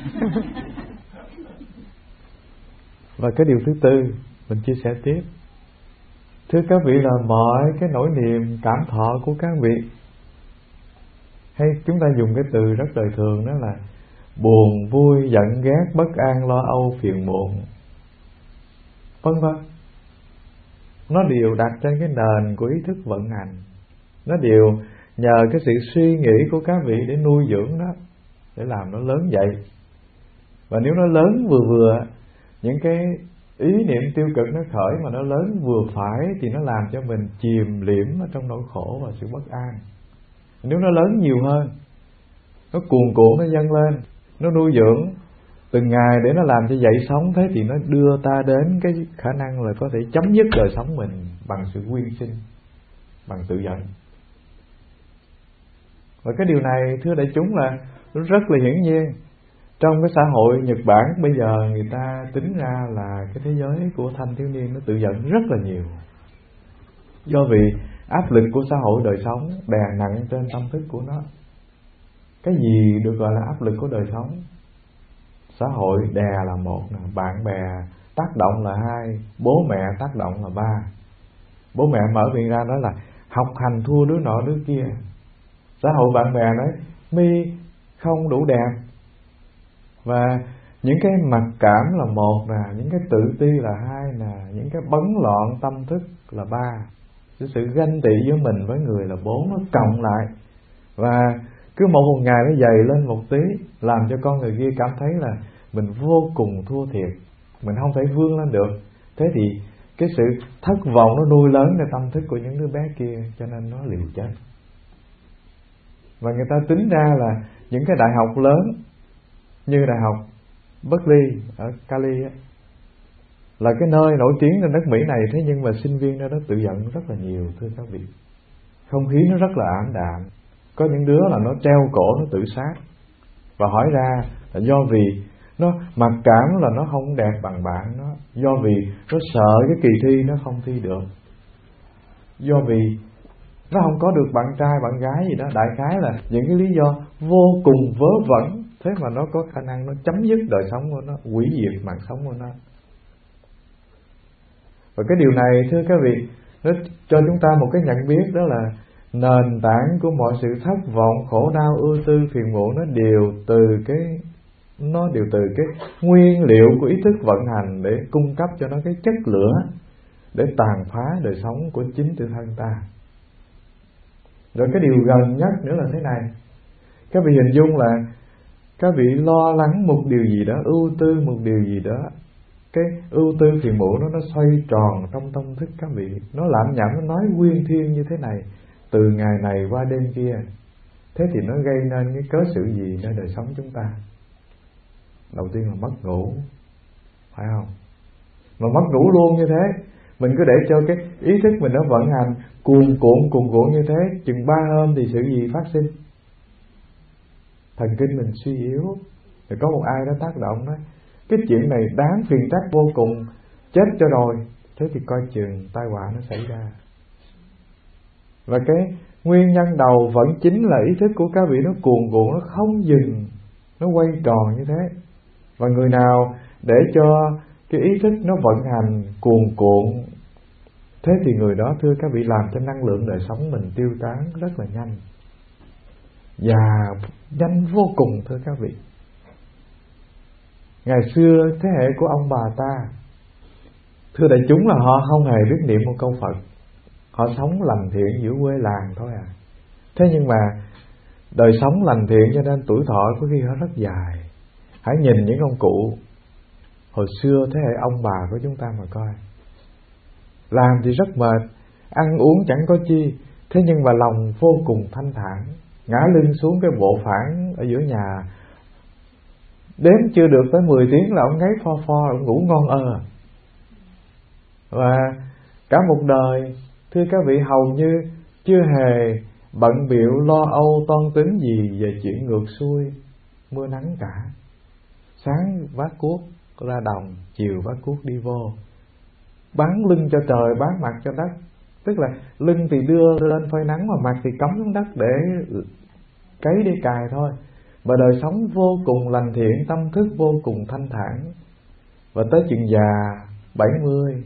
Và cái điều thứ tư mình chia sẻ tiếp. Thưa các vị, là mọi cái nỗi niềm cảm thọ của các vị, hay chúng ta dùng cái từ rất đời thường đó là buồn, vui, giận, ghét, bất an, lo âu, phiền muộn, vân vân, nó đều đặt trên cái nền của ý thức vận hành. Nó đều nhờ cái sự suy nghĩ của các vị để nuôi dưỡng nó, để làm nó lớn dậy. Và nếu nó lớn vừa vừa, những cái ý niệm tiêu cực nó khởi mà nó lớn vừa phải, thì nó làm cho mình chìm liễm ở trong nỗi khổ và sự bất an. Nếu nó lớn nhiều hơn, nó cuồn cuộn, nó dâng lên, nó nuôi dưỡng từng ngày để nó làm cho dậy sóng, thế thì nó đưa ta đến cái khả năng là có thể chấm dứt đời sống mình bằng sự quyên sinh, bằng tự giận. Và cái điều này thưa đại chúng là nó rất là hiển nhiên. Trong cái xã hội Nhật Bản bây giờ người ta tính ra là cái thế giới của thanh thiếu niên nó tự giận rất là nhiều. Do vì áp lực của xã hội đời sống đè nặng trên tâm thức của nó. Cái gì được gọi là áp lực của đời sống? Xã hội đè là một, bạn bè tác động là hai, bố mẹ tác động là ba. Bố mẹ mở miệng ra nói là học hành thua đứa nọ đứa kia. Xã hội bạn bè nói mi không đủ đẹp. Và những cái mặc cảm là một nè, những cái tự ti là hai nè, những cái bấn loạn tâm thức là ba. Cái sự ganh tị với mình với người là bốn, nó cộng lại. Và cứ một một ngày nó dày lên một tí, làm cho con người kia cảm thấy là mình vô cùng thua thiệt, mình không thể vươn lên được. Thế thì cái sự thất vọng nó nuôi lớnในtâm thức của những đứa bé kia, cho nên nó liều chết. Và người ta tính ra là những cái đại học lớn như đại học Berkeley ở Cali á, là cái nơi nổi tiếng trên đất Mỹ này, thế nhưng mà sinh viên nơi đó tự giận rất là nhiều thưa các vị. Không khí nó rất là ảm đạm. Có những đứa là nó treo cổ nó tự sát. Và hỏi ra là do vì nó mặc cảm là nó không đẹp bằng bạn nó, do vì nó sợ cái kỳ thi nó không thi được, do vì nó không có được bạn trai bạn gái gì đó. Đại khái là những cái lý do vô cùng vớ vẩn, thế mà nó có khả năng nó chấm dứt đời sống của nó, hủy diệt mạng sống của nó. Và cái điều này thưa các vị, nó cho chúng ta một cái nhận biết, đó là nền tảng của mọi sự thất vọng, khổ đau, ưu tư, phiền muộn nó đều từ cái nó đều từ cái nguyên liệu của ý thức vận hành để cung cấp cho nó cái chất lửa để tàn phá đời sống của chính tự thân ta. Rồi cái điều gần nhất nữa là thế này, các vị hình dung là các vị lo lắng một điều gì đó, ưu tư một điều gì đó, cái ưu tư phiền muộn nó nó xoay tròn trong tâm thức các vị, nó lảm nhảm, nó nói nguyên thiên như thế này, từ ngày này qua đêm kia. Thế thì nó gây nên cái cớ sự gì nơi đời sống chúng ta? Đầu tiên là mất ngủ, phải không? Mà mất ngủ luôn như thế, mình cứ để cho cái ý thức mình nó vận hành cuồn cuộn cuồn cuộn như thế, chừng ba hôm thì sự gì phát sinh? Thần kinh mình suy yếu. Rồi có một ai đó tác động nói cái chuyện này đáng phiền trách vô cùng, chết cho rồi. Thế thì coi chừng tai họa nó xảy ra. Và cái nguyên nhân đầu vẫn chính là ý thức của các vị nó cuồn cuộn, nó không dừng, nó quay tròn như thế. Và người nào để cho cái ý thức nó vận hành cuồn cuộn, thế thì người đó thưa các vị làm cho năng lượng đời sống mình tiêu tán rất là nhanh, và nhanh vô cùng thưa các vị. Ngày xưa thế hệ của ông bà ta, thưa đại chúng, là họ không hề biết niệm một câu Phật, họ sống lành thiện giữa quê làng thôi à. Thế nhưng mà đời sống lành thiện cho nên tuổi thọ có khi họ rất dài. Hãy nhìn những ông cụ hồi xưa thế hệ ông bà của chúng ta mà coi, làm thì rất mệt, ăn uống chẳng có chi, thế nhưng mà lòng vô cùng thanh thản, ngã lưng xuống cái bộ phản ở giữa nhà, đếm chưa được tới mười tiếng là ông ngáy pho pho, ông ngủ ngon ơ. Và cả một đời thưa các vị hầu như chưa hề bận bịu lo âu toan tính gì về chuyện ngược xuôi mưa nắng cả. Sáng vác cuốc ra đồng, chiều vác cuốc đi vô, bán lưng cho trời, bán mặt cho đất. Tức là lưng thì đưa lên phơi nắng, mà mặt thì cắm xuống đất để cấy để cài thôi. Và đời sống vô cùng lành thiện, tâm thức vô cùng thanh thản. Và tới chừng già bảy mươi,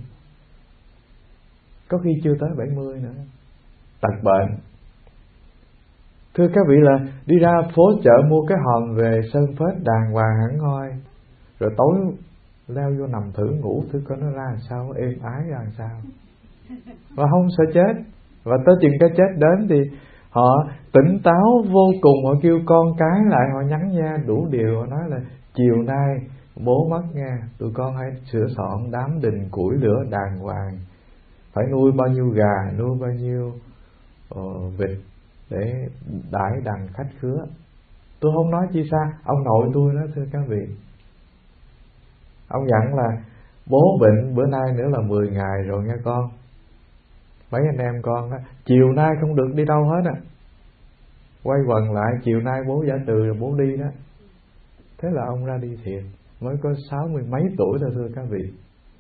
có khi chưa tới bảy mươi nữa, tật bệnh. Thưa các vị, là đi ra phố chợ mua cái hòm về sơn phết đàng hoàng hẳn hoi, rồi tối leo vô nằm thử ngủ thử coi nó ra làm sao, êm ái ra làm sao, và không sợ chết. Và tới chừng cái chết đến thì họ tỉnh táo vô cùng, họ kêu con cái lại, họ nhắn nha đủ điều, họ nói là chiều nay bố mất nha, tụi con hãy sửa soạn đám đình củi lửa đàng hoàng, phải nuôi bao nhiêu gà, nuôi bao nhiêu uh, vịt để đãi đằng khách khứa. Tôi không nói chi xa, ông nội tôi đó thưa các vị, ông dặn là bố bệnh bữa nay nữa là mười ngày rồi nha con. Mấy anh em con á, chiều nay không được đi đâu hết à. quay quần lại, chiều nay bố giả từ rồi bố đi đó. Thế là ông ra đi thiệt, mới có sáu mươi mấy tuổi thôi thưa các vị.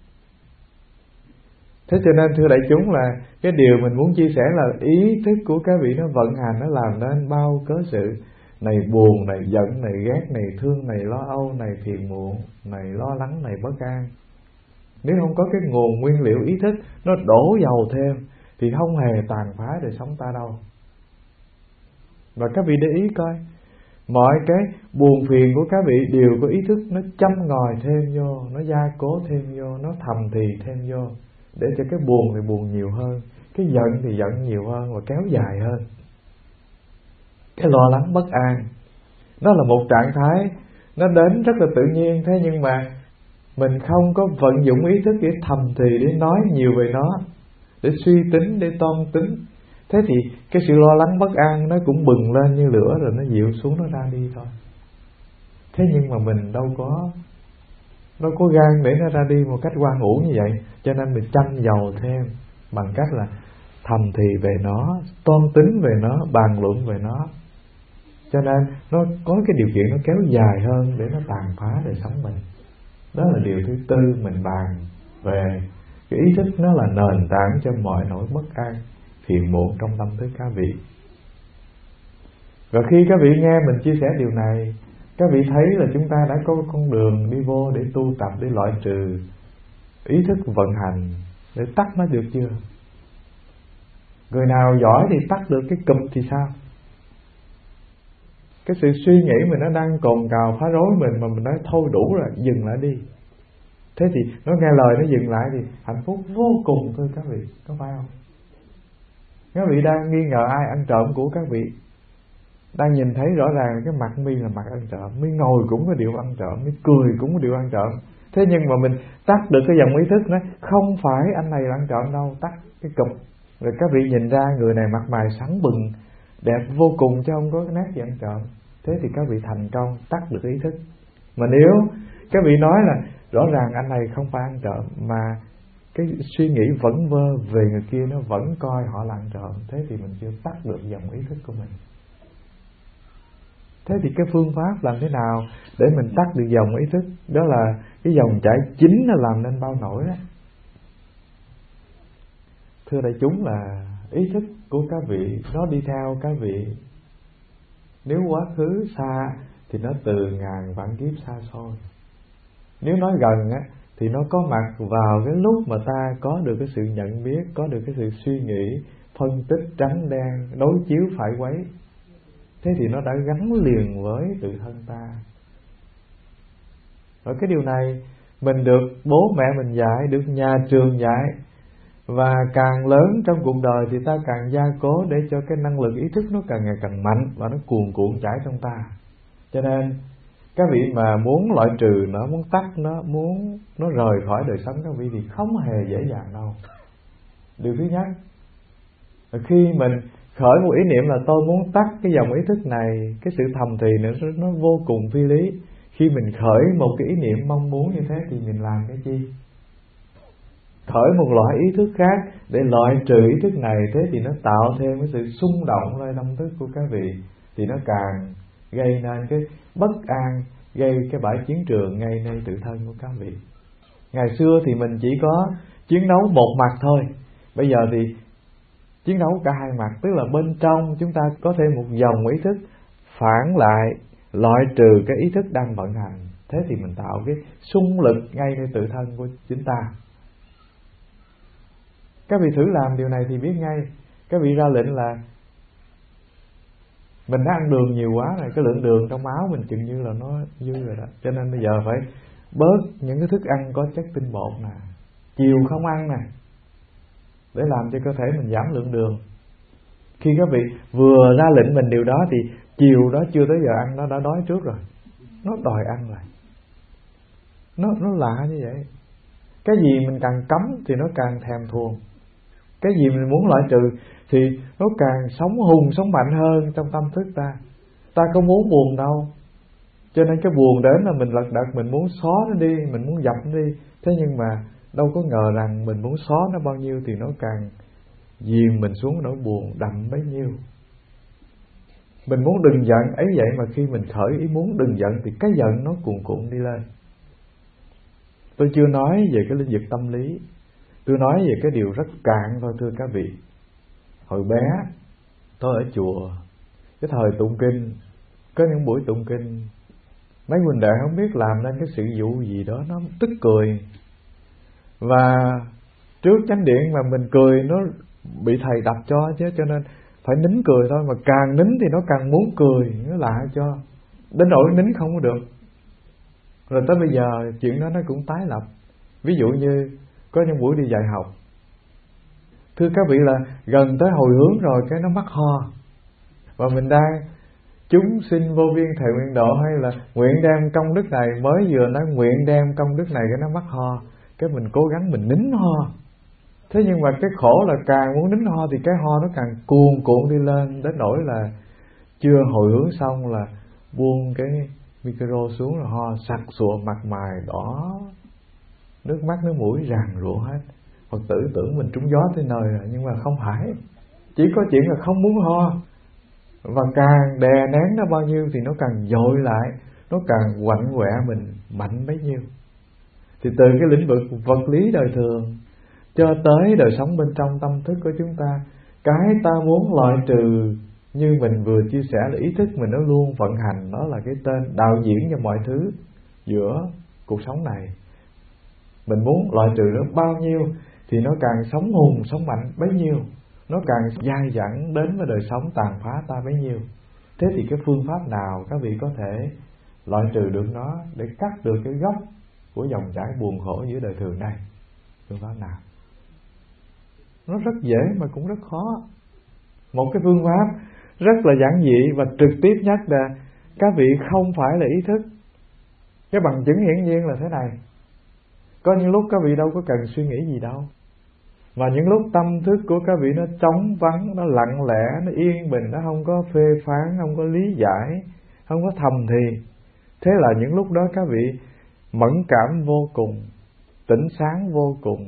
Thế cho nên thưa đại chúng là cái điều mình muốn chia sẻ là ý thức của các vị nó vận hành, nó làm nên bao cớ sự. Này buồn, này giận, này ghét, này thương, này lo âu, này phiền muộn, này lo lắng, này bất an. Nếu không có cái nguồn nguyên liệu ý thức nó đổ dầu thêm thì không hề tàn phá đời sống ta đâu. Và các vị để ý coi, mọi cái buồn phiền của các vị đều có ý thức nó châm ngòi thêm vô, nó gia cố thêm vô, nó thầm thì thêm vô, để cho cái buồn thì buồn nhiều hơn, cái giận thì giận nhiều hơn và kéo dài hơn. Cái lo lắng bất an nó là một trạng thái nó đến rất là tự nhiên, thế nhưng mà mình không có vận dụng ý thức để thầm thì, để nói nhiều về nó, để suy tính, để toan tính. Thế thì cái sự lo lắng bất an nó cũng bừng lên như lửa rồi nó dịu xuống, nó ra đi thôi. Thế nhưng mà mình đâu có đâu có gan để nó ra đi một cách oan uổng như vậy. Cho nên mình chăm dầu thêm bằng cách là thầm thì về nó, toan tính về nó, bàn luận về nó. Cho nên nó có cái điều kiện nó kéo dài hơn để nó tàn phá đời sống mình. Đó là điều thứ tư mình bàn về cái ý thức, nó là nền tảng cho mọi nỗi bất an, phiền muộn trong tâm thức các vị. Và khi các vị nghe mình chia sẻ điều này, các vị thấy là chúng ta đã có con đường đi vô để tu tập, để loại trừ ý thức vận hành, để tắt nó được chưa? Người nào giỏi thì tắt được cái cụm thì sao? Cái sự suy nghĩ mình nó đang cồn cào phá rối mình, mà mình nói thôi đủ rồi, dừng lại đi. Thế thì nó nghe lời nó dừng lại thì hạnh phúc vô cùng thôi các vị, có phải không? Các vị đang nghi ngờ ai ăn trộm của các vị, đang nhìn thấy rõ ràng cái mặt mi là mặt ăn trộm, mi ngồi cũng có điều ăn trộm, mi cười cũng có điều ăn trộm. Thế nhưng mà mình tắt được cái dòng ý thức nói không phải anh này là ăn trộm đâu, tắt cái cụm. Rồi các vị nhìn ra người này mặt mày sáng bừng, đẹp vô cùng chứ không có cái nét gì ăn trộm. Thế thì các vị thành công tắt được ý thức. Mà nếu các vị nói là rõ ràng anh này không phải ăn trộm, mà cái suy nghĩ vẫn vơ về người kia nó vẫn coi họ là ăn trộm, thế thì mình chưa tắt được dòng ý thức của mình. Thế thì cái phương pháp làm thế nào để mình tắt được dòng ý thức? Đó là cái dòng chảy chính nó làm nên bao nổi đó. Thưa đại chúng là ý thức của các vị nó đi theo các vị. Nếu quá khứ xa thì nó từ ngàn vạn kiếp xa xôi. Nếu nói gần á thì nó có mặt vào cái lúc mà ta có được cái sự nhận biết, có được cái sự suy nghĩ, phân tích trắng đen, đối chiếu phải quấy. Thế thì nó đã gắn liền với tự thân ta. Và cái điều này mình được bố mẹ mình dạy, được nhà trường dạy. Và càng lớn trong cuộc đời thì ta càng gia cố để cho cái năng lực ý thức nó càng ngày càng mạnh và nó cuồn cuộn chảy trong ta. Cho nên các vị mà muốn loại trừ nó, muốn tắt nó, muốn nó rời khỏi đời sống các vị thì không hề dễ dàng đâu. Điều thứ nhất, khi mình khởi một ý niệm là tôi muốn tắt cái dòng ý thức này, cái sự thầm thì nó, nó vô cùng phi lý. Khi mình khởi một cái ý niệm mong muốn như thế thì mình làm cái chi? Khởi một loại ý thức khác để loại trừ ý thức này, thế thì nó tạo thêm cái sự xung động lên tâm thức của các vị, thì nó càng gây nên cái bất an, gây cái bãi chiến trường ngay nơi tự thân của các vị. Ngày xưa thì mình chỉ có chiến đấu một mặt thôi, bây giờ thì chiến đấu cả hai mặt, tức là bên trong chúng ta có thêm một dòng ý thức phản lại, loại trừ cái ý thức đang vận hành. Thế thì mình tạo cái xung lực ngay nơi tự thân của chính ta. Các vị thử làm điều này thì biết ngay. Các vị ra lệnh là mình đã ăn đường nhiều quá rồi, cái lượng đường trong máu mình chừng như là nó dư rồi đó, cho nên bây giờ phải bớt những cái thức ăn có chất tinh bột nè, chiều không ăn nè, để làm cho cơ thể mình giảm lượng đường. Khi các vị vừa ra lệnh mình điều đó thì chiều đó chưa tới giờ ăn nó đã đói trước rồi, nó đòi ăn rồi. Nó nó lạ như vậy. Cái gì mình càng cấm thì nó càng thèm thuồng. Cái gì mình muốn loại trừ thì nó càng sống hùng, sống mạnh hơn trong tâm thức ta. Ta không muốn buồn đâu, cho nên cái buồn đến là mình lật đật, mình muốn xóa nó đi, mình muốn dập nó đi. Thế nhưng mà đâu có ngờ rằng mình muốn xóa nó bao nhiêu thì nó càng dìm mình xuống nỗi buồn đậm bấy nhiêu. Mình muốn đừng giận, ấy vậy mà khi mình khởi ý muốn đừng giận thì cái giận nó cuồn cuộn đi lên. Tôi chưa nói về cái lĩnh vực tâm lý, tôi nói về cái điều rất cạn thôi thưa các vị. Hồi bé tôi ở chùa, cái thời tụng kinh, có những buổi tụng kinh, mấy huynh đệ không biết làm nên cái sự vụ gì đó nó tức cười. Và trước chánh điện mà mình cười nó bị thầy đập cho chứ, cho nên phải nín cười thôi. Mà càng nín thì nó càng muốn cười, nó lạ cho, đến nỗi nín không có được. Rồi tới bây giờ chuyện đó nó cũng tái lập. Ví dụ như có những buổi đi dạy học, thưa các vị là gần tới hồi hướng rồi cái nó mắc ho, và mình đang chúng sinh vô biên thệ nguyện độ, hay là nguyện đem công đức này, mới vừa nói nguyện đem công đức này cái nó mắc ho, cái mình cố gắng mình nín ho. Thế nhưng mà cái khổ là càng muốn nín ho thì cái ho nó càng cuồn cuộn đi lên, đến nỗi là chưa hồi hướng xong là buông cái micro xuống là ho sặc sụa, mặt mày đỏ, nước mắt nước mũi ràn rụa hết. Phật tử tưởng mình trúng gió tới nơi rồi, nhưng mà không phải, chỉ có chuyện là không muốn ho. Và càng đè nén nó bao nhiêu thì nó càng dội lại, nó càng quạnh quẹ mình mạnh bấy nhiêu. Thì từ cái lĩnh vực vật lý đời thường cho tới đời sống bên trong tâm thức của chúng ta, cái ta muốn loại trừ như mình vừa chia sẻ là ý thức mình nó luôn vận hành, nó là cái tên đạo diễn cho mọi thứ giữa cuộc sống này. Mình muốn loại trừ nó bao nhiêu thì nó càng sống hùng, sống mạnh bấy nhiêu, nó càng dai dẳng đến với đời sống tàn phá ta bấy nhiêu. Thế thì cái phương pháp nào các vị có thể loại trừ được nó để cắt được cái gốc của dòng chảy buồn khổ giữa đời thường này? Phương pháp nào? Nó rất dễ mà cũng rất khó. Một cái phương pháp rất là giản dị và trực tiếp nhất là các vị không phải là ý thức. Cái bằng chứng hiển nhiên là thế này: có những lúc các vị đâu có cần suy nghĩ gì đâu, mà những lúc tâm thức của các vị nó trống vắng, nó lặng lẽ, nó yên bình, nó không có phê phán, không có lý giải, không có thầm thì. Thế là những lúc đó các vị mẫn cảm vô cùng, tỉnh sáng vô cùng,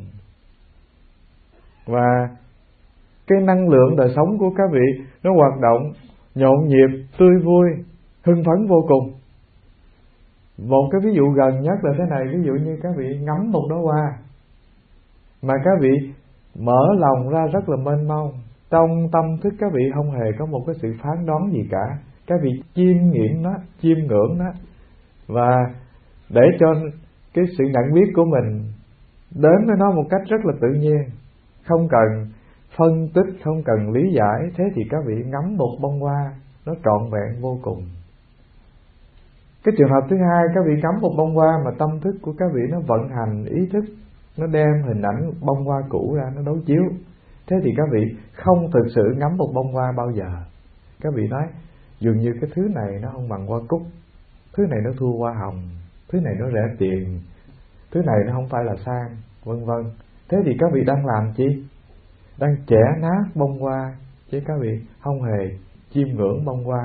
và cái năng lượng đời sống của các vị nó hoạt động nhộn nhịp, tươi vui, hưng phấn vô cùng. Một cái ví dụ gần nhất là thế này: ví dụ như các vị ngắm một đóa hoa mà các vị mở lòng ra rất là mênh mông, trong tâm thức các vị không hề có một cái sự phán đoán gì cả, các vị chiêm nghiệm nó, chiêm ngưỡng nó, và để cho cái sự nhận biết của mình đến với nó một cách rất là tự nhiên, không cần phân tích, không cần lý giải. Thế thì các vị ngắm một bông hoa nó trọn vẹn vô cùng. Cái trường hợp thứ hai, các vị ngắm một bông hoa mà tâm thức của các vị nó vận hành ý thức, nó đem hình ảnh bông hoa cũ ra, nó đối chiếu. Thế thì các vị không thực sự ngắm một bông hoa bao giờ. Các vị nói dường như cái thứ này nó không bằng hoa cúc, thứ này nó thua hoa hồng, thứ này nó rẻ tiền, thứ này nó không phải là sang, vân vân. Thế thì các vị đang làm chi? Đang chẻ nát bông hoa, chứ các vị không hề chiêm ngưỡng bông hoa.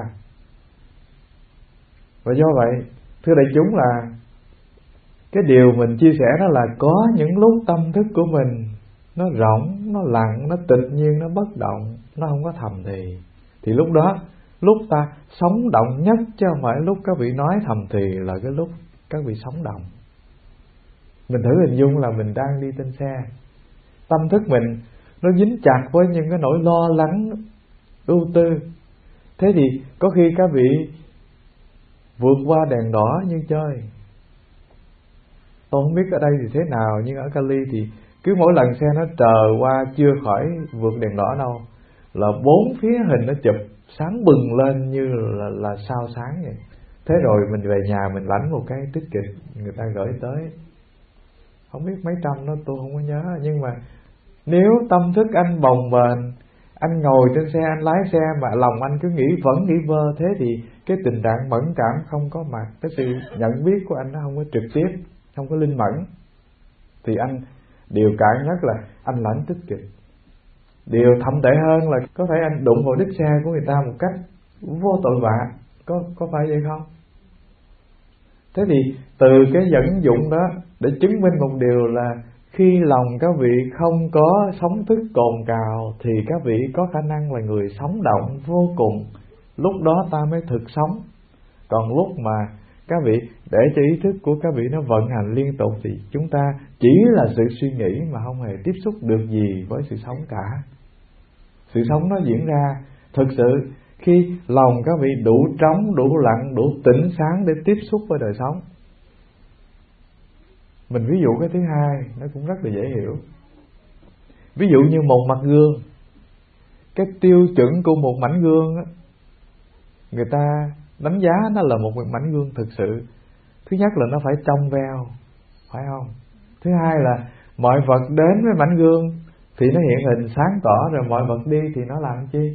Và do vậy, thưa đại chúng, là cái điều mình chia sẻ đó là có những lúc tâm thức của mình nó rỗng, nó lặng, nó tịch nhiên, nó bất động, nó không có thầm thì. Thì lúc đó, lúc ta sống động nhất, chứ không phải lúc các vị nói thầm thì là cái lúc các vị sống động. Mình thử hình dung là mình đang đi trên xe, tâm thức mình nó dính chặt với những cái nỗi lo lắng, ưu tư. Thế thì có khi các vị vượt qua đèn đỏ như chơi. Tôi không biết ở đây thì thế nào, nhưng ở Cali thì cứ mỗi lần xe nó chờ qua chưa khỏi vượt đèn đỏ đâu là bốn phía hình nó chụp sáng bừng lên như là, là sao sáng vậy. Thế rồi mình về nhà mình lãnh một cái tiết kịch người ta gửi tới, không biết mấy trăm đó tôi không có nhớ. Nhưng mà nếu tâm thức anh bồng bềnh, anh ngồi trên xe, anh lái xe mà lòng anh cứ nghĩ vẫn nghĩ vơ, thế thì cái tình trạng mẫn cảm không có mặt, cái sự nhận biết của anh nó không có trực tiếp, không có linh mẫn. Thì anh điều cạn nhất là anh lãnh tích kịch. Điều thậm tệ hơn là có thể anh đụng vào đít xe của người ta một cách vô tội vạ. Có, có phải vậy không? Thế thì từ cái dẫn dụng đó để chứng minh một điều là khi lòng các vị không có sóng thức cồn cào thì các vị có khả năng là người sống động vô cùng, lúc đó ta mới thực sống. Còn lúc mà các vị để cho ý thức của các vị nó vận hành liên tục thì chúng ta chỉ là sự suy nghĩ mà không hề tiếp xúc được gì với sự sống cả. Sự sống nó diễn ra thực sự khi lòng các vị đủ trống, đủ lặng, đủ tỉnh sáng để tiếp xúc với đời sống. Mình ví dụ cái thứ hai nó cũng rất là dễ hiểu. Ví dụ như một mặt gương, cái tiêu chuẩn của một mảnh gương á, người ta đánh giá nó là một mảnh gương thực sự. Thứ nhất là nó phải trong veo, phải không? Thứ hai là mọi vật đến với mảnh gương thì nó hiện hình sáng tỏ, rồi mọi vật đi thì nó làm chi?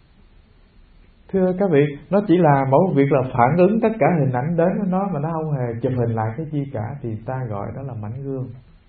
Thưa các vị, nó chỉ là mỗi việc là phản ứng tất cả hình ảnh đến với nó mà nó không hề chụp hình lại cái chi cả, thì ta gọi đó là mảnh gương.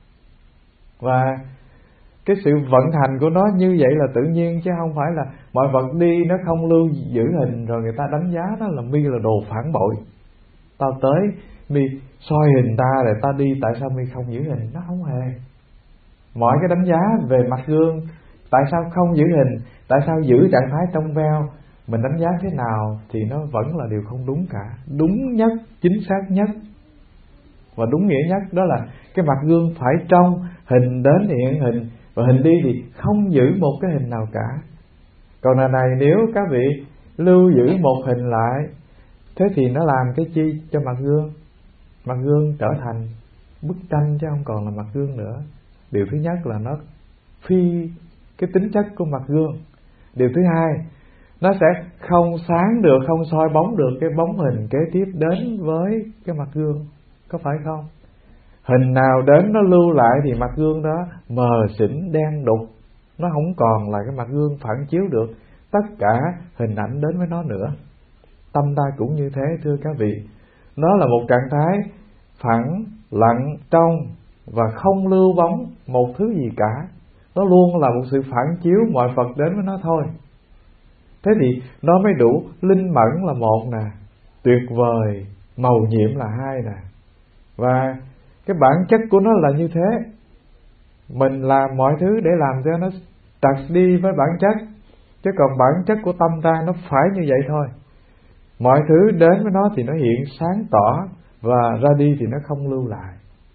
Và cái sự vận hành của nó như vậy là tự nhiên, chứ không phải là mọi vật đi nó không lưu giữ hình rồi người ta đánh giá đó là mi là đồ phản bội. Tao tới mi soi hình ta rồi ta đi, tại sao mi không giữ hình? Nó không hề. Mọi cái đánh giá về mặt gương, tại sao không giữ hình, tại sao giữ trạng thái trong veo, mình đánh giá thế nào thì nó vẫn là điều không đúng cả. Đúng nhất, chính xác nhất và đúng nghĩa nhất đó là cái mặt gương phải trong, hình đến thì hiện hình, và hình đi thì không giữ một cái hình nào cả. Còn lần này nếu các vị lưu giữ một hình lại, thế thì nó làm cái chi cho mặt gương? Mặt gương trở thành bức tranh chứ không còn là mặt gương nữa. Điều thứ nhất là nó phi cái tính chất của mặt gương. Điều thứ hai, nó sẽ không sáng được, không soi bóng được cái bóng hình kế tiếp đến với cái mặt gương. Có phải không? Hình nào đến nó lưu lại thì mặt gương đó mờ xỉn đen đục, nó không còn là cái mặt gương phản chiếu được tất cả hình ảnh đến với nó nữa. Tâm ta cũng như thế thưa các vị. Nó là một trạng thái phẳng, lặng, trong và không lưu bóng một thứ gì cả. Nó luôn là một sự phản chiếu mọi vật đến với nó thôi. Thế thì nó mới đủ linh mẫn là một nè, tuyệt vời, màu nhiệm là hai nè. Và cái bản chất của nó là như thế. Mình làm mọi thứ để làm cho nó trật đi với bản chất, chứ còn bản chất của tâm ta nó phải như vậy thôi. Mọi thứ đến với nó thì nó hiện sáng tỏ, và ra đi thì nó không lưu lại.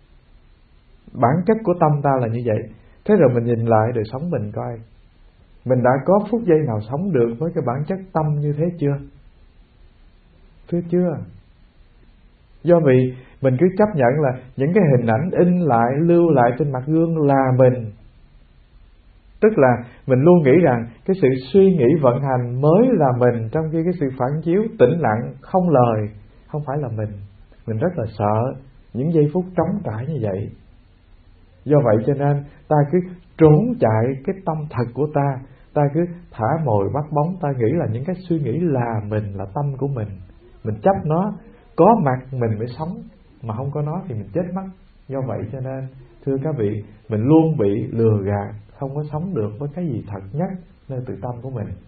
Bản chất của tâm ta là như vậy. Thế rồi mình nhìn lại đời sống mình coi, mình đã có phút giây nào sống được với cái bản chất tâm như thế chưa? Thưa chưa? Do vì mình cứ chấp nhận là những cái hình ảnh in lại, lưu lại trên mặt gương là mình. Tức là mình luôn nghĩ rằng cái sự suy nghĩ vận hành mới là mình, trong khi cái sự phản chiếu tĩnh lặng không lời không phải là mình. Mình rất là sợ những giây phút trống trải như vậy. Do vậy cho nên ta cứ trốn chạy cái tâm thật của ta, ta cứ thả mồi bắt bóng, ta nghĩ là những cái suy nghĩ là mình, là tâm của mình. Mình chấp nó, có mặt mình mới sống, mà không có nó thì mình chết mất. Do vậy cho nên thưa các vị, mình luôn bị lừa gạt, không có sống được với cái gì thật nhất nơi tự tâm của mình.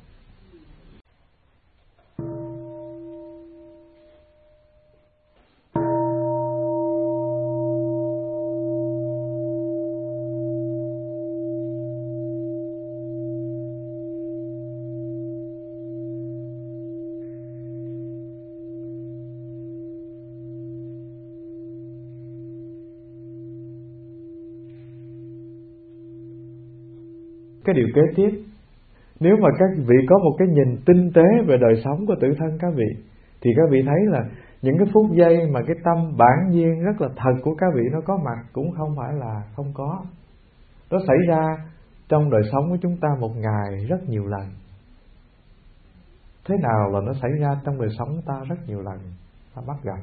Cái điều kế tiếp, nếu mà các vị có một cái nhìn tinh tế về đời sống của tự thân các vị, thì các vị thấy là những cái phút giây mà cái tâm bản nhiên rất là thật của các vị nó có mặt cũng không phải là không có. Nó xảy ra trong đời sống của chúng ta một ngày rất nhiều lần. Thế nào là nó xảy ra trong đời sống của ta rất nhiều lần ta bắt gặp?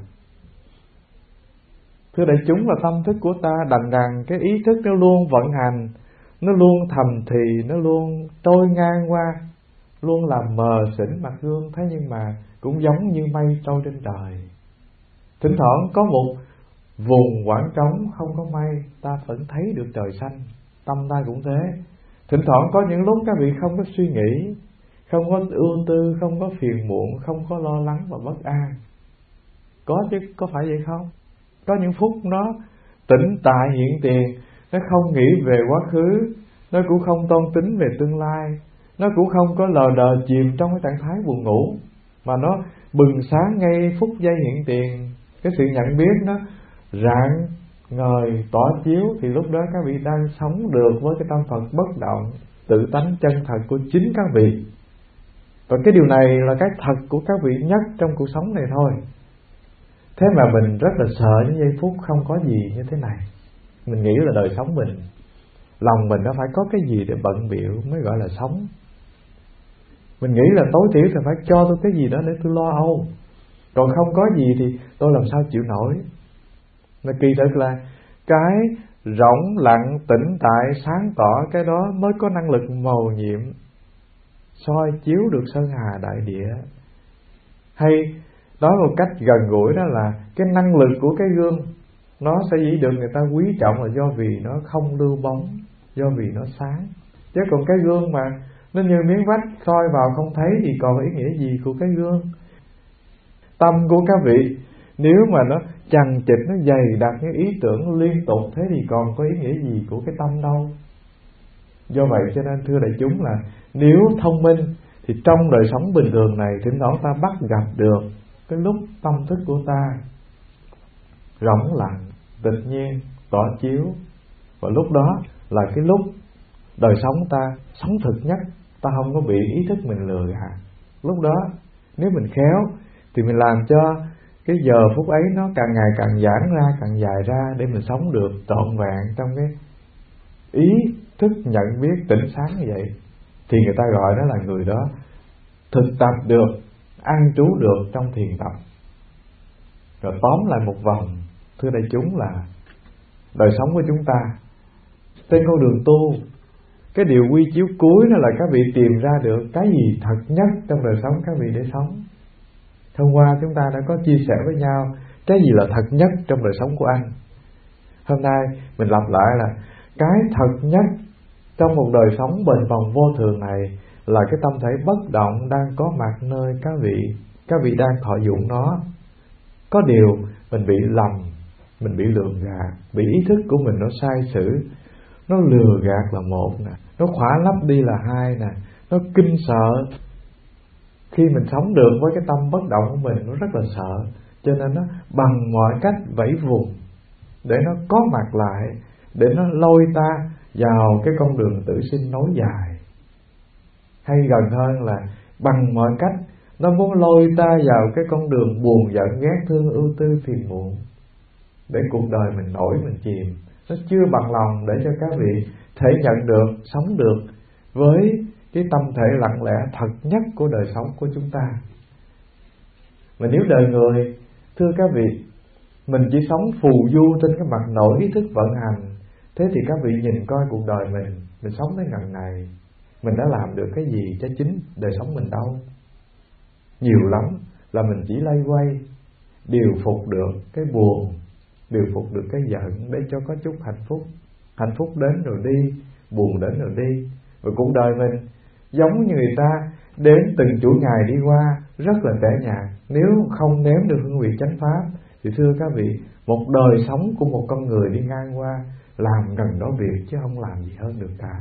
Thưa đại chúng, là tâm thức của ta đằng đằng cái ý thức nó luôn vận hành, nó luôn thầm thì, nó luôn trôi ngang qua, luôn làm mờ xỉn mặt gương. Thế nhưng mà cũng giống như mây trôi trên trời. Thỉnh thoảng có một vùng quảng trống không có mây, ta vẫn thấy được trời xanh. Tâm ta cũng thế. Thỉnh thoảng có những lúc các vị không có suy nghĩ, không có ưu tư, không có phiền muộn, không có lo lắng và bất an. Có chứ, có phải vậy không? Có những phút nó tĩnh tại hiện tiền, nó không nghĩ về quá khứ, nó cũng không toan tính về tương lai, nó cũng không có lờ đờ chìm trong cái trạng thái buồn ngủ. mà nó bừng sáng ngay phút giây hiện tiền. Cái sự nhận biết nó rạng ngời tỏa chiếu, thì lúc đó các vị đang sống được với cái tâm Phật bất động, tự tánh chân thật của chính các vị. Và cái điều này là cái thật của các vị nhất trong cuộc sống này thôi. Thế mà mình rất là sợ những giây phút không có gì như thế này. Mình nghĩ là đời sống mình, lòng mình nó phải có cái gì để bận bịu mới gọi là sống. Mình nghĩ là tối thiểu thì phải cho tôi cái gì đó để tôi lo âu, còn không có gì thì tôi làm sao chịu nổi. Mà kỳ thực là cái rỗng lặng tĩnh tại sáng tỏ, cái đó mới có năng lực mầu nhiệm soi chiếu được sơn hà đại địa. Hay nói một cách gần gũi đó là cái năng lực của cái gương, nó sẽ chỉ được người ta quý trọng là do vì nó không lưu bóng, do vì nó sáng. Chứ còn cái gương mà nó như miếng vách soi vào không thấy thì còn ý nghĩa gì của cái gương. Tâm của các vị nếu mà nó chằng chịt, nó dày đặc những ý tưởng liên tục, thế thì còn có ý nghĩa gì của cái tâm đâu. Do vậy cho nên thưa đại chúng là nếu thông minh thì trong đời sống bình thường này thỉnh thoảng ta bắt gặp được cái lúc tâm thức của ta rỗng lặng, tự nhiên, tỏ chiếu. Và lúc đó là cái lúc đời sống ta sống thực nhất, ta không có bị ý thức mình lừa gạt. Lúc đó nếu mình khéo thì mình làm cho cái giờ phút ấy nó càng ngày càng giãn ra, càng dài ra, để mình sống được trọn vẹn trong cái ý thức nhận biết tỉnh sáng như vậy. Thì người ta gọi đó là người đó thực tập được, ăn trú được trong thiền tập. Rồi tóm lại một vòng, thưa đại chúng, là đời sống của chúng ta trên con đường tu, cái điều quy chiếu cuối đó là các vị tìm ra được cái gì thật nhất trong đời sống các vị để sống. Hôm qua chúng ta đã có chia sẻ với nhau cái gì là thật nhất trong đời sống của anh. Hôm nay mình lặp lại là cái thật nhất trong một đời sống bền vòng vô thường này là cái tâm thể bất động đang có mặt nơi các vị. Các vị đang thọ dụng nó. Có điều mình bị lầm, mình bị lường gạt, bị ý thức của mình nó sai sử. Nó lừa gạt là một nè, nó khỏa lấp đi là hai nè, nó kinh sợ. Khi mình sống được với cái tâm bất động của mình, nó rất là sợ, cho nên nó bằng mọi cách vẫy vùng để nó có mặt lại, để nó lôi ta vào cái con đường tử sinh nối dài. Hay gần hơn là bằng mọi cách nó muốn lôi ta vào cái con đường buồn giận ghét thương ưu tư phiền muộn, để cuộc đời mình nổi mình chìm. Nó chưa bằng lòng để cho các vị thể nhận được, sống được với cái tâm thể lặng lẽ thật nhất của đời sống của chúng ta. Mà nếu đời người, thưa các vị, mình chỉ sống phù du trên cái mặt nổi ý thức vận hành, thế thì các vị nhìn coi cuộc đời mình, mình sống tới ngần này, mình đã làm được cái gì cho chính đời sống mình đâu. Nhiều lắm là mình chỉ lay quay, điều phục được cái buồn, điều phục được cái giận để cho có chút hạnh phúc. Hạnh phúc đến rồi đi, buồn đến rồi đi. Và cuộc đời mình giống như người ta đến từng chuỗi ngày đi qua rất là tẻ nhạt. Nếu không nếm được hương vị chánh pháp thì thưa các vị, một đời sống của một con người đi ngang qua làm gần đó việc chứ không làm gì hơn được cả.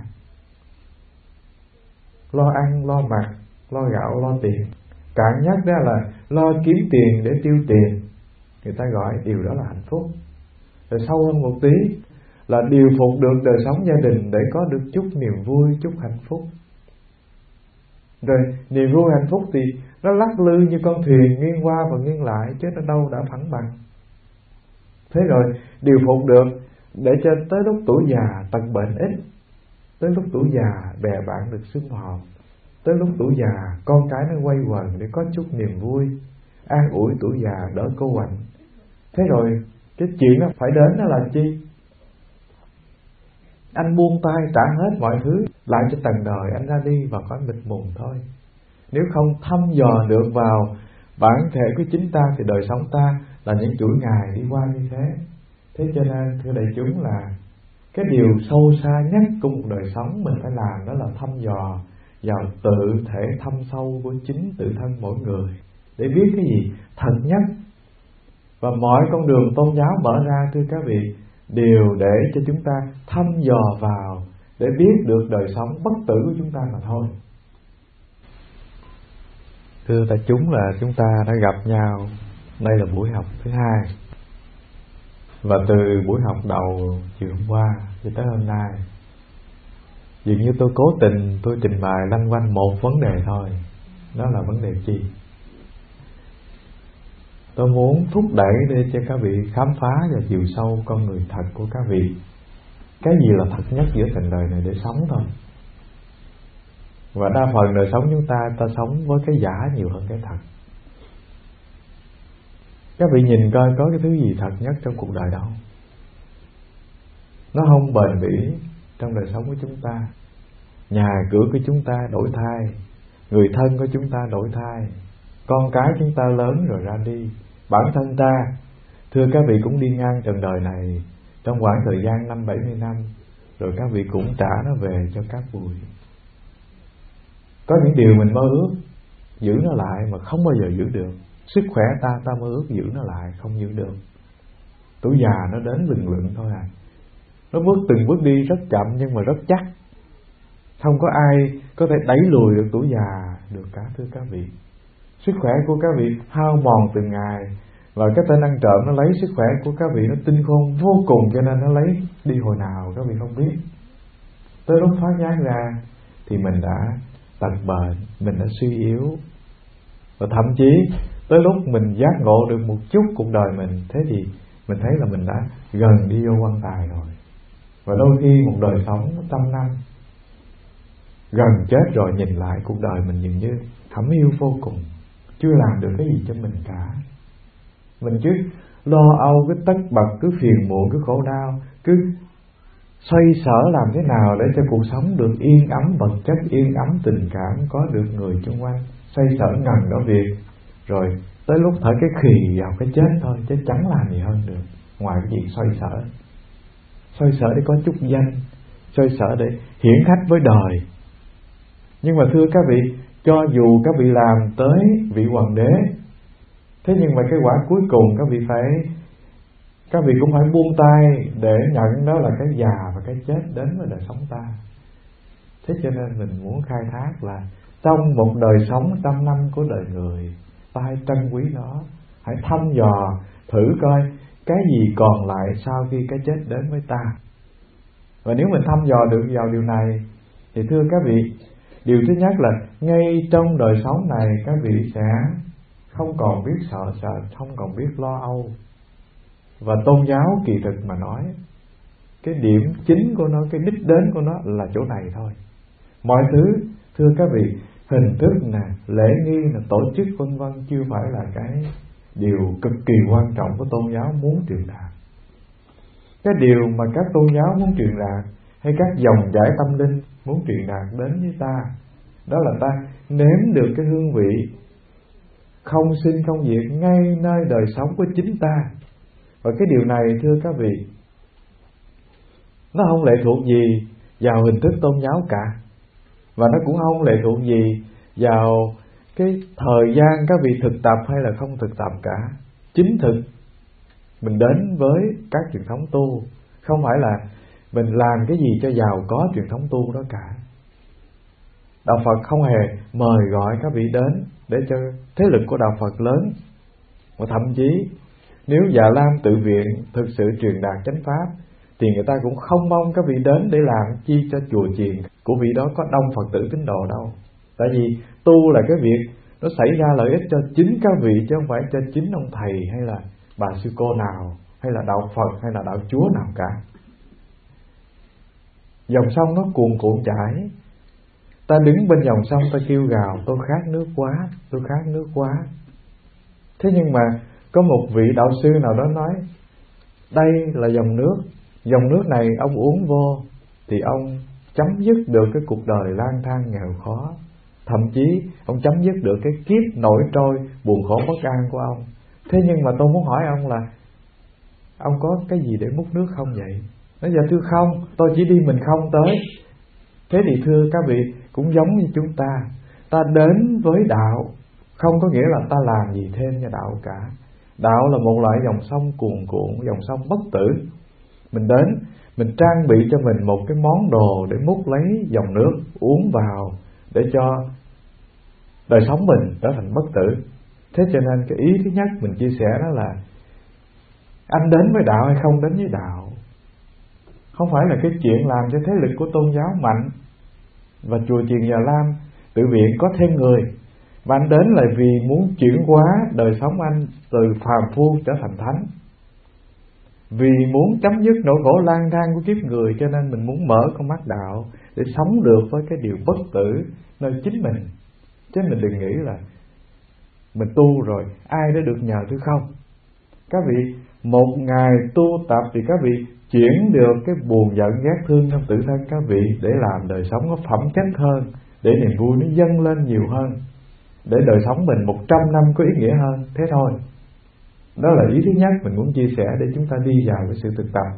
Lo ăn, lo mặc, lo gạo, lo tiền. Cạn nhất đó là lo kiếm tiền để tiêu tiền. Người ta gọi điều đó là hạnh phúc. Rồi sâu hơn một tí là điều phục được đời sống gia đình để có được chút niềm vui, chút hạnh phúc. Rồi niềm vui hạnh phúc thì nó lắc lư như con thuyền nghiêng qua và nghiêng lại, chứ nó đâu đã phẳng bằng. Thế rồi điều phục được để cho tới lúc tuổi già tật bệnh ít, tới lúc tuổi già bè bạn được sum họp, tới lúc tuổi già con cái nó quay quần để có chút niềm vui, an ủi tuổi già đỡ cô quạnh. Thế rồi cái chuyện nó phải đến đó là chi? Anh buông tay trả hết mọi thứ lại cho tầng đời, anh ra đi và cõi mịt mùng thôi. Nếu không thăm dò được vào bản thể của chính ta thì đời sống ta là những chuỗi ngày đi qua như thế. Thế cho nên thưa đại chúng là cái điều sâu xa nhất của một đời sống mình phải làm đó là thăm dò vào tự thể thâm sâu của chính tự thân mỗi người, để biết cái gì thật nhất. Và mọi con đường tôn giáo mở ra thưa các vị đều để cho chúng ta thăm dò vào để biết được đời sống bất tử của chúng ta mà thôi. Thưa đại chúng, là chúng ta đã gặp nhau. Đây là buổi học thứ hai. Và từ buổi học đầu chiều hôm qua cho tới hôm nay, dường như tôi cố tình tôi trình bày lanh quanh một vấn đề thôi. Đó là vấn đề chi? Tôi muốn thúc đẩy để cho các vị khám phá và chiều sâu con người thật của các vị. Cái gì là thật nhất giữa tình đời này để sống thôi. Và đa phần đời sống chúng ta, ta sống với cái giả nhiều hơn cái thật. Các vị nhìn coi có cái thứ gì thật nhất trong cuộc đời đâu. Nó không bền bỉ trong đời sống của chúng ta. Nhà cửa của chúng ta đổi thay, người thân của chúng ta đổi thay, con cái chúng ta lớn rồi ra đi. Bản thân ta, thưa các vị, cũng đi ngang trần đời này trong khoảng thời gian năm bảy mươi năm, rồi các vị cũng trả nó về cho các bụi. Có những điều mình mơ ước giữ nó lại mà không bao giờ giữ được. Sức khỏe ta, ta mơ ước giữ nó lại, không giữ được. Tuổi già nó đến lừng lựng thôi à. Nó bước từng bước đi rất chậm nhưng mà rất chắc. Không có ai có thể đẩy lùi được tuổi già được cả, thưa các vị. Sức khỏe của các vị hao mòn từng ngày, và cái tên ăn trộm nó lấy sức khỏe của các vị, nó tinh khôn vô cùng, cho nên nó lấy đi hồi nào các vị không biết. Tới lúc thoát giác ra thì mình đã tật bệnh, mình đã suy yếu. Và thậm chí tới lúc mình giác ngộ được một chút cuộc đời mình, thế thì mình thấy là mình đã gần đi vô quan tài rồi. Và đôi khi một đời sống trăm năm, gần chết rồi nhìn lại cuộc đời mình dường như thẩm yêu vô cùng, chưa làm được cái gì cho mình cả. Mình cứ lo âu, cứ tất bật, cứ phiền muộn, cứ khổ đau, cứ xoay sở làm thế nào để cho cuộc sống được yên ấm vật chất, yên ấm tình cảm, có được người xung quanh, xoay sở ngần đó việc. Rồi tới lúc thở cái khì vào cái chết thôi, chứ chẳng làm gì hơn được ngoài cái chuyện xoay sở. Xoay sở để có chút danh, xoay sở để hiển khách với đời. Nhưng mà thưa các vị, cho dù các vị làm tới vị hoàng đế, thế nhưng mà cái quả cuối cùng các vị phải các vị cũng phải buông tay để nhận đó là cái già và cái chết đến với đời sống ta. Thế cho nên mình muốn khai thác là trong một đời sống trăm năm của đời người, ta hãy trân quý nó, hãy thăm dò thử coi cái gì còn lại sau khi cái chết đến với ta. Và nếu mình thăm dò được vào điều này thì thưa các vị, điều thứ nhất là ngay trong đời sống này các vị sẽ không còn biết sợ sệt, không còn biết lo âu. Và tôn giáo kỳ thực mà nói, cái điểm chính của nó, cái đích đến của nó là chỗ này thôi. Mọi thứ, thưa các vị, hình thức nè, lễ nghi nè, tổ chức vân vân chưa phải là cái điều cực kỳ quan trọng của tôn giáo muốn truyền đạt. Cái điều mà các tôn giáo muốn truyền đạt, hay các dòng dải tâm linh muốn truyền đạt đến với ta, đó là ta nếm được cái hương vị không sinh không diệt ngay nơi đời sống của chính ta. Và cái điều này thưa các vị, nó không lệ thuộc gì vào hình thức tôn giáo cả, và nó cũng không lệ thuộc gì vào cái thời gian các vị thực tập hay là không thực tập cả. Chính thực mình đến với các truyền thống tu, không phải là mình làm cái gì cho giàu có truyền thống tu đó cả. Đạo Phật không hề mời gọi các vị đến để cho thế lực của Đạo Phật lớn. Và thậm chí nếu Dạ Lam Tự Viện thực sự truyền đạt chánh pháp thì người ta cũng không mong các vị đến để làm chi cho chùa chiền của vị đó có đông Phật tử tín đồ đâu. Tại vì tu là cái việc nó xảy ra lợi ích cho chính các vị, chứ không phải cho chính ông thầy hay là bà sư cô nào, hay là đạo Phật hay là đạo Chúa nào cả. Dòng sông nó cuồn cuộn chảy, ta đứng bên dòng sông ta kêu gào tôi khát nước quá, tôi khát nước quá. Thế nhưng mà có một vị đạo sư nào đó nói đây là dòng nước, dòng nước này ông uống vô thì ông chấm dứt được cái cuộc đời lang thang nghèo khó, thậm chí ông chấm dứt được cái kiếp nổi trôi buồn khổ bất an của ông. Thế nhưng mà tôi muốn hỏi ông là ông có cái gì để múc nước không vậy? Nói dạ thưa không, tôi chỉ đi mình không tới. Thế thì thưa các vị, cũng giống như chúng ta, ta đến với đạo không có nghĩa là ta làm gì thêm cho đạo cả. Đạo là một loại dòng sông cuồn cuộn, dòng sông bất tử. Mình đến, mình trang bị cho mình một cái món đồ để múc lấy dòng nước uống vào, để cho đời sống mình trở thành bất tử. Thế cho nên cái ý thứ nhất mình chia sẻ đó là anh đến với đạo hay không đến với đạo không phải là cái chuyện làm cho thế lực của tôn giáo mạnh và chùa Chiền Già Lam tự viện có thêm người, và anh đến là vì muốn chuyển hóa đời sống anh từ phàm phu trở thành thánh, vì muốn chấm dứt nỗi khổ lang thang của kiếp người, cho nên mình muốn mở con mắt đạo để sống được với cái điều bất tử nơi chính mình. Chứ mình đừng nghĩ là mình tu rồi ai đã được nhờ thứ không. Các vị một ngày tu tập thì các vị chuyển được cái buồn giận ghét thương trong tự thân các vị để làm đời sống có phẩm chất hơn, để niềm vui nó dâng lên nhiều hơn, để đời sống mình một trăm năm có ý nghĩa hơn. Thế thôi. Đó là ý thứ nhất mình muốn chia sẻ để chúng ta đi vào cái sự thực tập.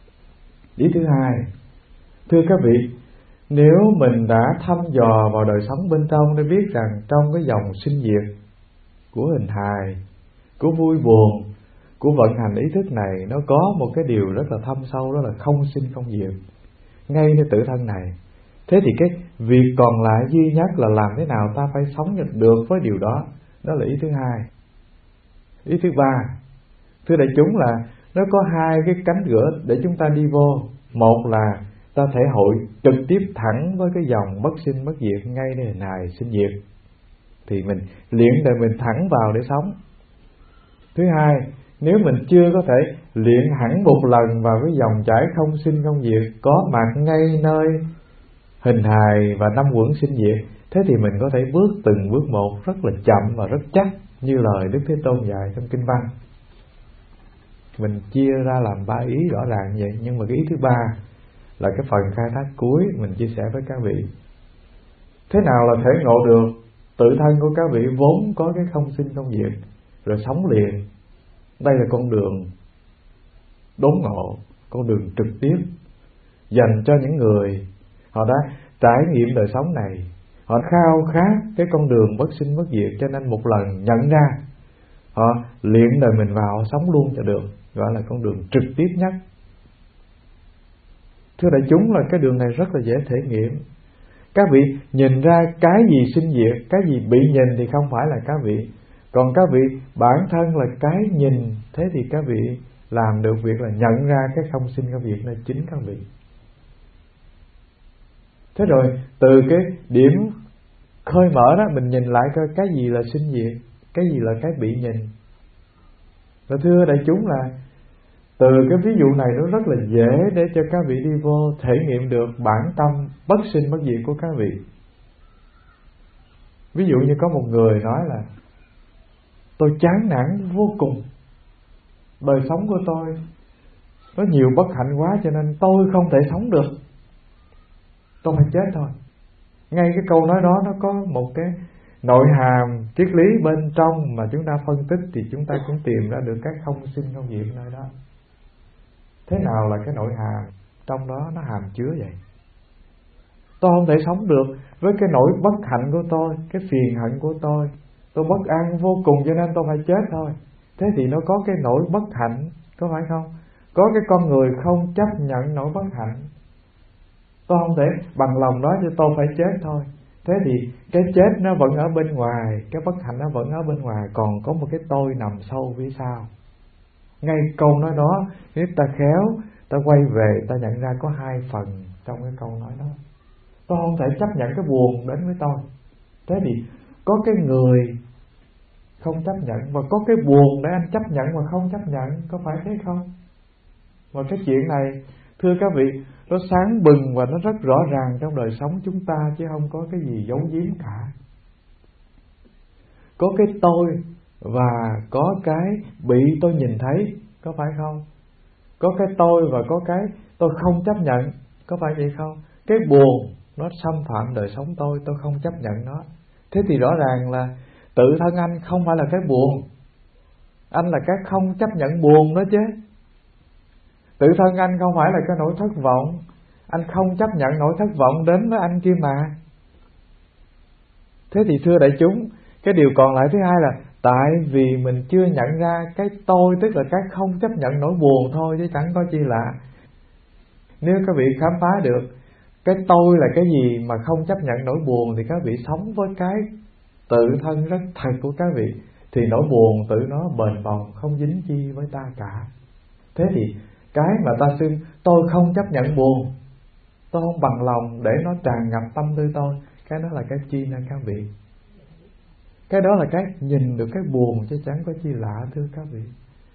Ý thứ hai, thưa các vị, nếu mình đã thăm dò vào đời sống bên trong để biết rằng trong cái dòng sinh diệt của hình hài, của vui buồn, của vận hành ý thức này, nó có một cái điều rất là thâm sâu, đó là không sinh không diệt ngayในtự thân này. Thế thì cái việc còn lại duy nhất là làm thế nào ta phải sống được với điều đó. Đó là ý thứ hai. Ý thứ ba, thưa đại chúng, là nó có hai cái cánh cửa để chúng ta đi vô. Một là ta thể hội trực tiếp thẳng với cái dòng bất sinh bất diệt ngayในhình hài sinh diệt, thì mình luyện để mình thẳng vào để sống. Thứ hai, nếu mình chưa có thể luyện hẳn một lần vào cái dòng chảy không sinh không diệt, có mặt ngay nơi hình hài và năm uẩn sinh diệt, thế thì mình có thể bước từng bước một rất là chậm và rất chắc, như lời Đức Thế Tôn dạy trong Kinh Văn. Mình chia ra làm ba ý rõ ràng vậy, nhưng mà cái ý thứ ba là cái phần khai thác cuối mình chia sẻ với các vị. Thế nào là thể ngộ được tự thân của các vị vốn có cái không sinh không diệt, rồi sống liền. Đây là con đường đốn ngộ, con đường trực tiếp dành cho những người họ đã trải nghiệm đời sống này, họ khao khát cái con đường bất sinh bất diệt, cho nên một lần nhận ra họ luyện đời mình vào sống luôn cho được, gọi là con đường trực tiếp nhất. Thưa đại chúng, là cái đường này rất là dễ thể nghiệm. Các vị nhìn ra cái gì sinh diệt, cái gì bị nhìn thì không phải là các vị, còn các vị bản thân là cái nhìn. Thế thì các vị làm được việc là nhận ra cái không sinh không diệt nơi chính các vị. Thế rồi từ cái điểm khơi mở đó, mình nhìn lại coi cái gì là sinh diệt, cái gì là cái bị nhìn. Và thưa đại chúng, là từ cái ví dụ này nó rất là dễ để cho các vị đi vô thể nghiệm được bản tâm bất sinh bất diệt của các vị. Ví dụ như có một người nói là tôi chán nản vô cùng, đời sống của tôi có nhiều bất hạnh quá, cho nên tôi không thể sống được, tôi phải chết thôi. Ngay cái câu nói đó nó có một cái nội hàm triết lý bên trong mà chúng ta phân tích thì chúng ta cũng tìm ra được cái không sinh không diệt nơi đó. Thế nào là cái nội hàm trong đó nó hàm chứa vậy? Tôi không thể sống được với cái nỗi bất hạnh của tôi, cái phiền hận của tôi, tôi bất an vô cùng cho nên tôi phải chết thôi. Thế thì nó có cái nỗi bất hạnh, có phải không? Có cái con người không chấp nhận nỗi bất hạnh, tôi không thể bằng lòng nói cho tôi phải chết thôi. Thế thì cái chết nó vẫn ở bên ngoài, cái bất hạnh nó vẫn ở bên ngoài, còn có một cái tôi nằm sâu phía sau. Ngay câu nói đó, nếu ta khéo, ta quay về, ta nhận ra có hai phần trong cái câu nói đó. Tôi không thể chấp nhận cái buồn đến với tôi. Thế thì có cái người không chấp nhận, và có cái buồn để anh chấp nhận mà không chấp nhận, có phải thế không? Và cái chuyện này, thưa các vị, nó sáng bừng và nó rất rõ ràng trong đời sống chúng ta, chứ không có cái gì giấu giếm cả. Có cái tôi và có cái bị tôi nhìn thấy, có phải không? Có cái tôi và có cái tôi không chấp nhận, có phải vậy không? Cái buồn nó xâm phạm đời sống tôi, tôi không chấp nhận nó. Thế thì rõ ràng là tự thân anh không phải là cái buồn, anh là cái không chấp nhận buồn đó chứ. Tự thân anh không phải là cái nỗi thất vọng, anh không chấp nhận nỗi thất vọng đến với anh kia mà. Thế thì thưa đại chúng, cái điều còn lại thứ hai là tại vì mình chưa nhận ra cái tôi, tức là cái không chấp nhận nỗi buồn thôi, chứ chẳng có chi lạ. Nếu các vị khám phá được cái tôi là cái gì mà không chấp nhận nỗi buồn, thì các vị sống với cái tự thân rất thật của các vị, thì nỗi buồn tự nó bền bồng, không dính chi với ta cả. Thế thì cái mà ta xưng tôi không chấp nhận buồn, tôi không bằng lòng để nó tràn ngập tâm tư tôi, cái đó là cái chi nè các vị? Cái đó là cái nhìn được cái buồn chứ chẳng có chi lạ thưa các vị.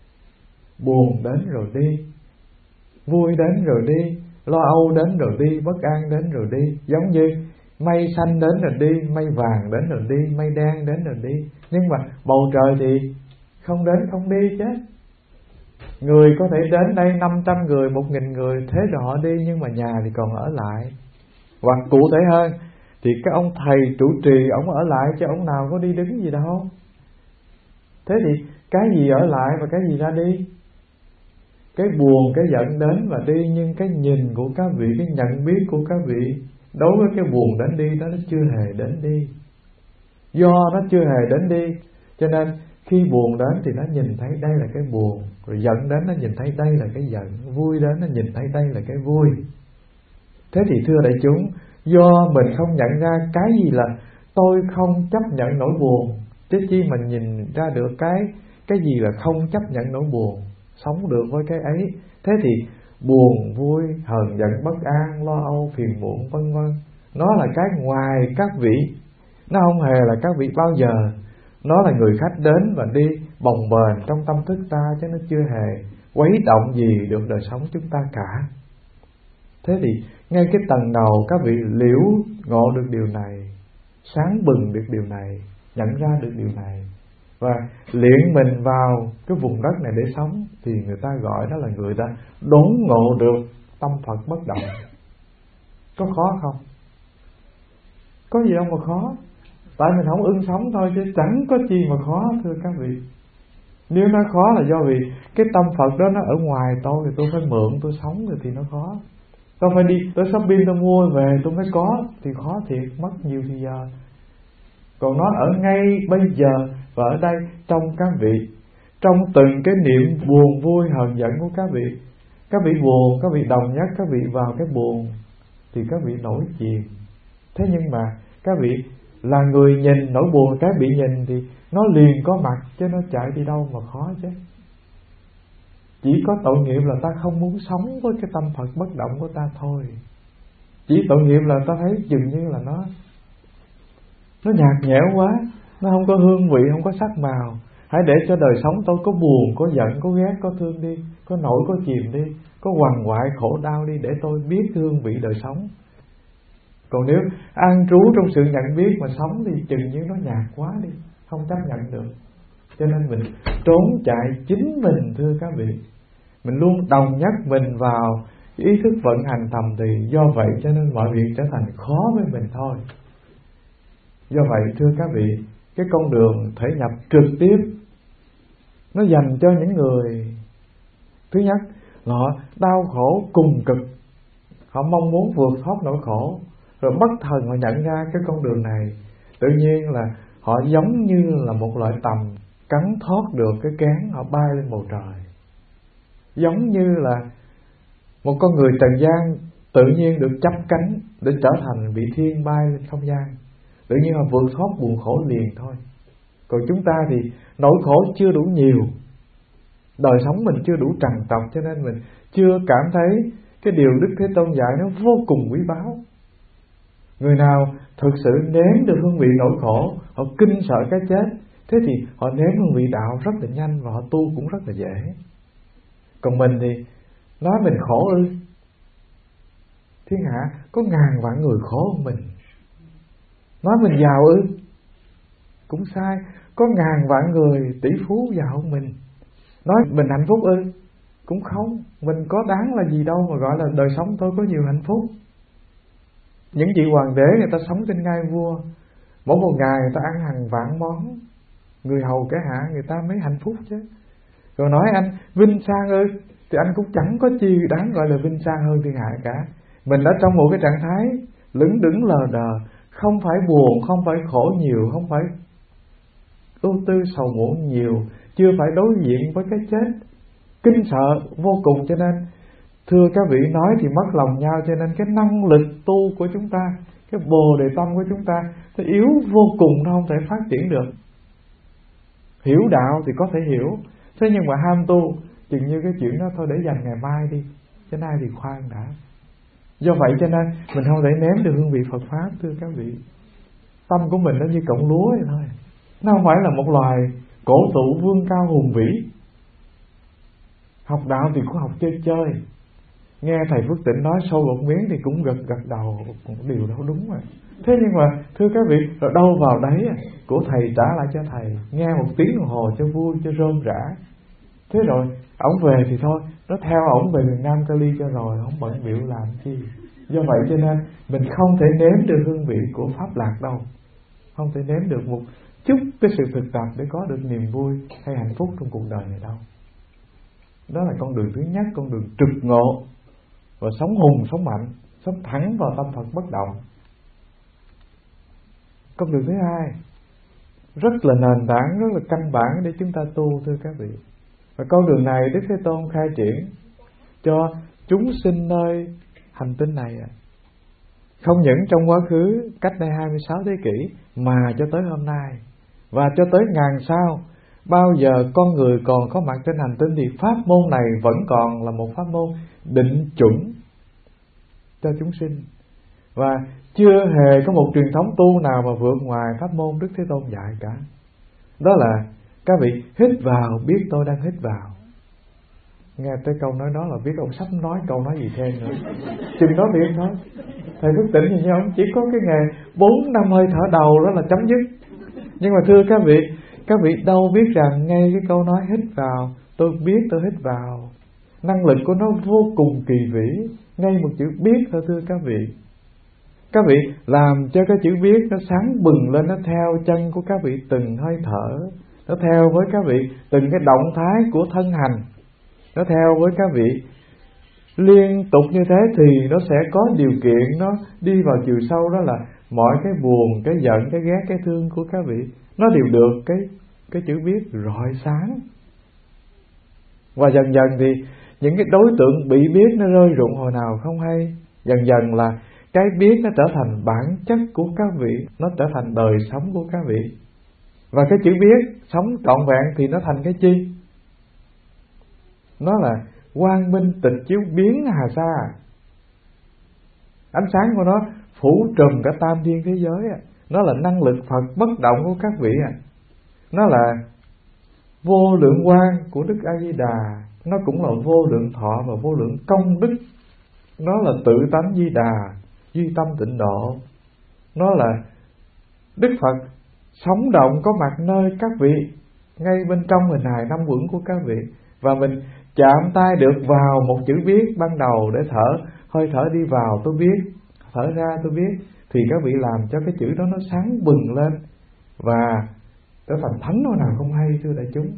Buồn đến rồi đi, vui đến rồi đi, lo âu đến rồi đi, bất an đến rồi đi. Giống như mây xanh đến rồi đi, mây vàng đến rồi đi, mây đen đến rồi đi. Nhưng mà bầu trời thì không đến không đi chứ. Người có thể đến đây năm trăm người, một nghìn người, thế rồi họ đi, nhưng mà nhà thì còn ở lại. Hoặc cụ thể hơn thì cái ông thầy trụ trì ông ở lại, chứ ông nào có đi đứng gì đâu. Thế thì cái gì ở lại và cái gì ra đi? Cái buồn, cái giận đến và đi, nhưng cái nhìn của các vị, cái nhận biết của các vị đối với cái buồn đến đi đó, nó chưa hề đến đi. Do nó chưa hề đến đi, cho nên khi buồn đến thì nó nhìn thấy đây là cái buồn, rồi giận đến nó nhìn thấy đây là cái giận, vui đến nó nhìn thấy đây là cái vui. Thế thì thưa đại chúng, do mình không nhận ra cái gì là tôi không chấp nhận nỗi buồn, chứ chi mà nhìn ra được cái cái gì là không chấp nhận nỗi buồn, sống được với cái ấy. Thế thì buồn, vui, hờn giận, bất an, lo âu, phiền muộn, vân vân, nó là cái ngoài các vị, nó không hề là các vị bao giờ. Nó là người khách đến và đi bồng bềnh trong tâm thức ta, chứ nó chưa hề quấy động gì được đời sống chúng ta cả. Thế thì ngay cái tầng đầu các vị liễu ngộ được điều này, sáng bừng được điều này, nhận ra được điều này, và luyện mình vào cái vùng đất này để sống, thì người ta gọi đó là người ta đốn ngộ được tâm Phật bất động. Có khó không? Có gì đâu mà khó. Tại mình không ưng sống thôi, chứ chẳng có chi mà khó thưa các vị. Nếu nó khó là do vì cái tâm Phật đó nó ở ngoài tôi, thì tôi phải mượn tôi sống rồi thì nó khó. Tôi phải đi, tôi shopping tôi mua về tôi mới có, thì khó thiệt, mất nhiều thời giờ. Còn nó ở ngay bây giờ và ở đây trong các vị, trong từng cái niệm buồn vui hờn giận của các vị. Các vị buồn, các vị đồng nhất các vị vào cái buồn thì các vị nổi chìm. Thế nhưng mà các vị là người nhìn nỗi buồn, cái bị nhìn thì nó liền có mặt, chứ nó chạy đi đâu mà khó chứ. Chỉ có tội nghiệp là ta không muốn sống với cái tâm Phật bất động của ta thôi. Chỉ tội nghiệp là ta thấy dường như là nó Nó nhạt nhẽo quá, nó không có hương vị, không có sắc màu. Hãy để cho đời sống tôi có buồn, có giận, có ghét, có thương đi, có nổi, có chìm đi, có quằn quại, khổ đau đi, để tôi biết hương vị đời sống. Còn nếu an trú trong sự nhận biết mà sống thì chừng như nó nhạt quá đi, không chấp nhận được. Cho nên mình trốn chạy chính mình thưa các vị. Mình luôn đồng nhất mình vào ý thức vận hành thầm thì, do vậy cho nên mọi việc trở thành khó với mình thôi. Do vậy thưa các vị, cái con đường thể nhập trực tiếp nó dành cho những người, thứ nhất là họ đau khổ cùng cực, họ mong muốn vượt thoát nỗi khổ, rồi bất thần họ nhận ra cái con đường này, tự nhiên là họ giống như là một loại tầm cắn thoát được cái cán, họ bay lên bầu trời. Giống như là một con người trần gian tự nhiên được chắp cánh để trở thành vị thiên bay lên không gian, tự nhiên họ vượt thoát buồn khổ liền thôi. Còn chúng ta thì nỗi khổ chưa đủ nhiều, đời sống mình chưa đủ trằn trọc, cho nên mình chưa cảm thấy cái điều Đức Thế Tôn dạy nó vô cùng quý báu. Người nào thực sự nếm được hương vị nỗi khổ, họ kinh sợ cái chết, thế thì họ nếm hương vị đạo rất là nhanh và họ tu cũng rất là dễ. Còn mình thì nói mình khổ ư? Thiên hạ có ngàn vạn người khổ hơn mình. Nói mình giàu ư? Cũng sai, có ngàn vạn người tỷ phú giàu hơn mình. Nói mình hạnh phúc ư? Cũng không, mình có đáng là gì đâu mà gọi là đời sống tôi có nhiều hạnh phúc. Những vị hoàng đế người ta sống trên ngai vua, mỗi một ngày người ta ăn hàng vạn món, người hầu kẻ hạ người ta mới hạnh phúc chứ. Rồi nói anh vinh sang ư, thì anh cũng chẳng có chi đáng gọi là vinh sang hơn thiên hạ cả. Mình ở trong một cái trạng thái lững đứng lờ đờ, không phải buồn, không phải khổ nhiều, không phải ưu tư sầu muộn nhiều, chưa phải đối diện với cái chết kinh sợ vô cùng. Cho nên Thưa các vị, nói thì mất lòng nhau, cho nên cái năng lực tu của chúng ta, cái bồ đề tâm của chúng ta nó yếu vô cùng, nó không thể phát triển được. Hiểu đạo thì có thể hiểu, thế nhưng mà ham tu chừng như cái chuyện đó thôi để dành ngày mai đi, cái nay thì khoan đã. Do vậy cho nên mình không thể nếm được hương vị Phật Pháp. Thưa các vị, tâm của mình nó như cọng lúa vậy thôi, nó không phải là một loài cổ thụ vươn cao hùng vĩ. Học đạo thì cũng học chơi chơi. Nghe thầy Phước Tịnh nói sâu một miếng thì cũng gật gật đầu, điều đó đúng rồi. Thế nhưng mà thưa các vị, rồi đâu vào đấy của thầy trả lại cho thầy, nghe một tiếng đồng hồ cho vui, cho rôm rã. Thế rồi ổng về thì thôi, nó theo ổng về miền Nam Cali cho rồi, không bận bịu làm chi. Do vậy cho nên mình không thể nếm được hương vị của Pháp lạc đâu, không thể nếm được một chút cái sự thực tập để có được niềm vui hay hạnh phúc trong cuộc đời này đâu. Đó là con đường thứ nhất, con đường trực ngộ và sống hùng, sống mạnh, sống thẳng vào tâm Phật bất động. Con đường thứ hai rất là nền tảng, rất là căn bản để chúng ta tu, thưa các vị. Và con đường này Đức Thế Tôn khai triển cho chúng sinh nơi hành tinh này, không những trong quá khứ cách đây hai mươi sáu thế kỷ, mà cho tới hôm nay và cho tới ngàn sau. Bao giờ con người còn có mặt trên hành tinh thì pháp môn này vẫn còn là một pháp môn định chuẩn cho chúng sinh. Và chưa hề có một truyền thống tu nào mà vượt ngoài pháp môn Đức Thế Tôn dạy cả. Đó là các vị hít vào biết tôi đang hít vào. Nghe tới câu nói đó là biết ông sắp nói câu nói gì thêm nữa. Chừng đó thiệt thôi. Thầy Phước Tịnh thì như ông chỉ có cái nghề bốn năm hơi thở đầu đó là chấm dứt. Nhưng mà thưa các vị, các vị đâu biết rằng ngay cái câu nói hít vào, tôi biết tôi hít vào, năng lực của nó vô cùng kỳ vĩ. Ngay một chữ biết thôi thưa các vị. Các vị làm cho cái chữ biết nó sáng bừng lên, nó theo chân của các vị từng hơi thở, nó theo với các vị từng cái động thái của thân hành, nó theo với các vị liên tục như thế thì nó sẽ có điều kiện nó đi vào chiều sâu. Đó là mọi cái buồn, cái giận, cái ghét, cái thương của các vị nó đều được cái cái chữ biết rọi sáng. Và dần dần thì những cái đối tượng bị biết nó rơi rụng hồi nào không hay. Dần dần là cái biết nó trở thành bản chất của các vị, nó trở thành đời sống của các vị. Và cái chữ biết sống trọn vẹn thì nó thành cái chi? Nó là quang minh tịch chiếu biến hà sa. Ánh sáng của nó phủ trùm cả tam thiên thế giới. Nó là năng lực Phật bất động của các vị. Nó là vô lượng quang của Đức A Di Đà. Nó cũng là vô lượng thọ và vô lượng công đức. Nó là tự tánh Di Đà, duy tâm tịnh độ. Nó là Đức Phật sống động có mặt nơi các vị, ngay bên trong hình hài năm uẩn của các vị. Và mình chạm tay được vào một chữ biết ban đầu để thở, hơi thở đi vào tôi biết, thở ra tôi biết, thì các vị làm cho cái chữ đó nó sáng bừng lên và trở thành thánh nó nào không hay, thưa đại chúng.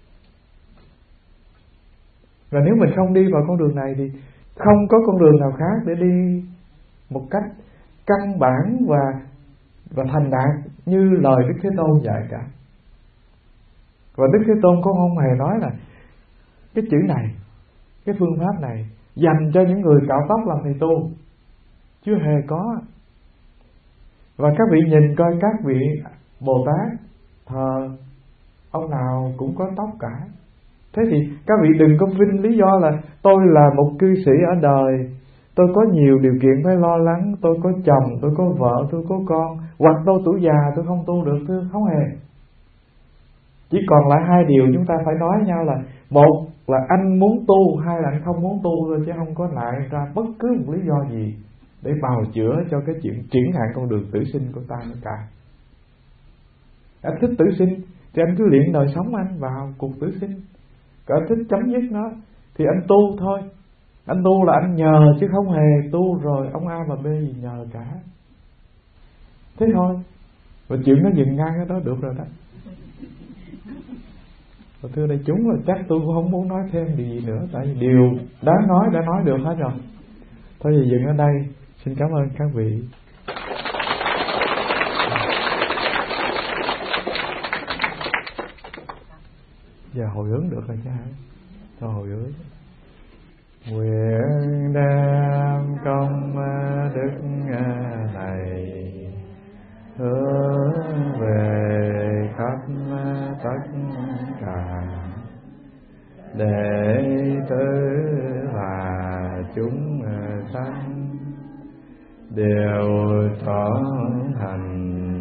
Và nếu mình không đi vào con đường này thì không có con đường nào khác để đi một cách căn bản và và thành đạt như lời Đức Thế Tôn dạy cả. Và Đức Thế Tôn cũng không hề nói là cái chữ này, cái phương pháp này dành cho những người cạo tóc làm thầy tu, chưa hề có. Và các vị nhìn coi các vị Bồ Tát thờ ông nào cũng có tóc cả. Thế thì các vị đừng có vinh lý do là tôi là một cư sĩ ở đời, tôi có nhiều điều kiện phải lo lắng, tôi có chồng, tôi có vợ, tôi có con, hoặc tôi tuổi già tôi không tu được. Thưa, không hề. Chỉ còn lại hai điều chúng ta phải nói nhau là: một là anh muốn tu, hai là anh không muốn tu thôi, chứ không có lại ra bất cứ một lý do gì để bào chữa cho cái chuyện triển hạn con đường tử sinh của ta nữa cả. Anh thích tử sinh thì anh cứ luyện đời sống anh vào cuộc tử sinh. Còn anh thích chấm dứt nó thì anh tu thôi. Anh tu là anh nhờ chứ không hề tu rồi ông A và B gì nhờ cả. Thế thôi. Và chuyện nó dừng ngang ở đó được rồi đó. Và thưa đại chúng là chắc tôi cũng không muốn nói thêm điều gì nữa, tại vì điều đáng nói đã nói được hết rồi. Thôi thì dừng ở đây. Xin cảm ơn các vị. Giờ hồi hướng được rồi chứ hả? Cho hồi hướng. nguyện đem công đức này hướng về khắp tất cả đệ tử và chúng sanh đều trọn thành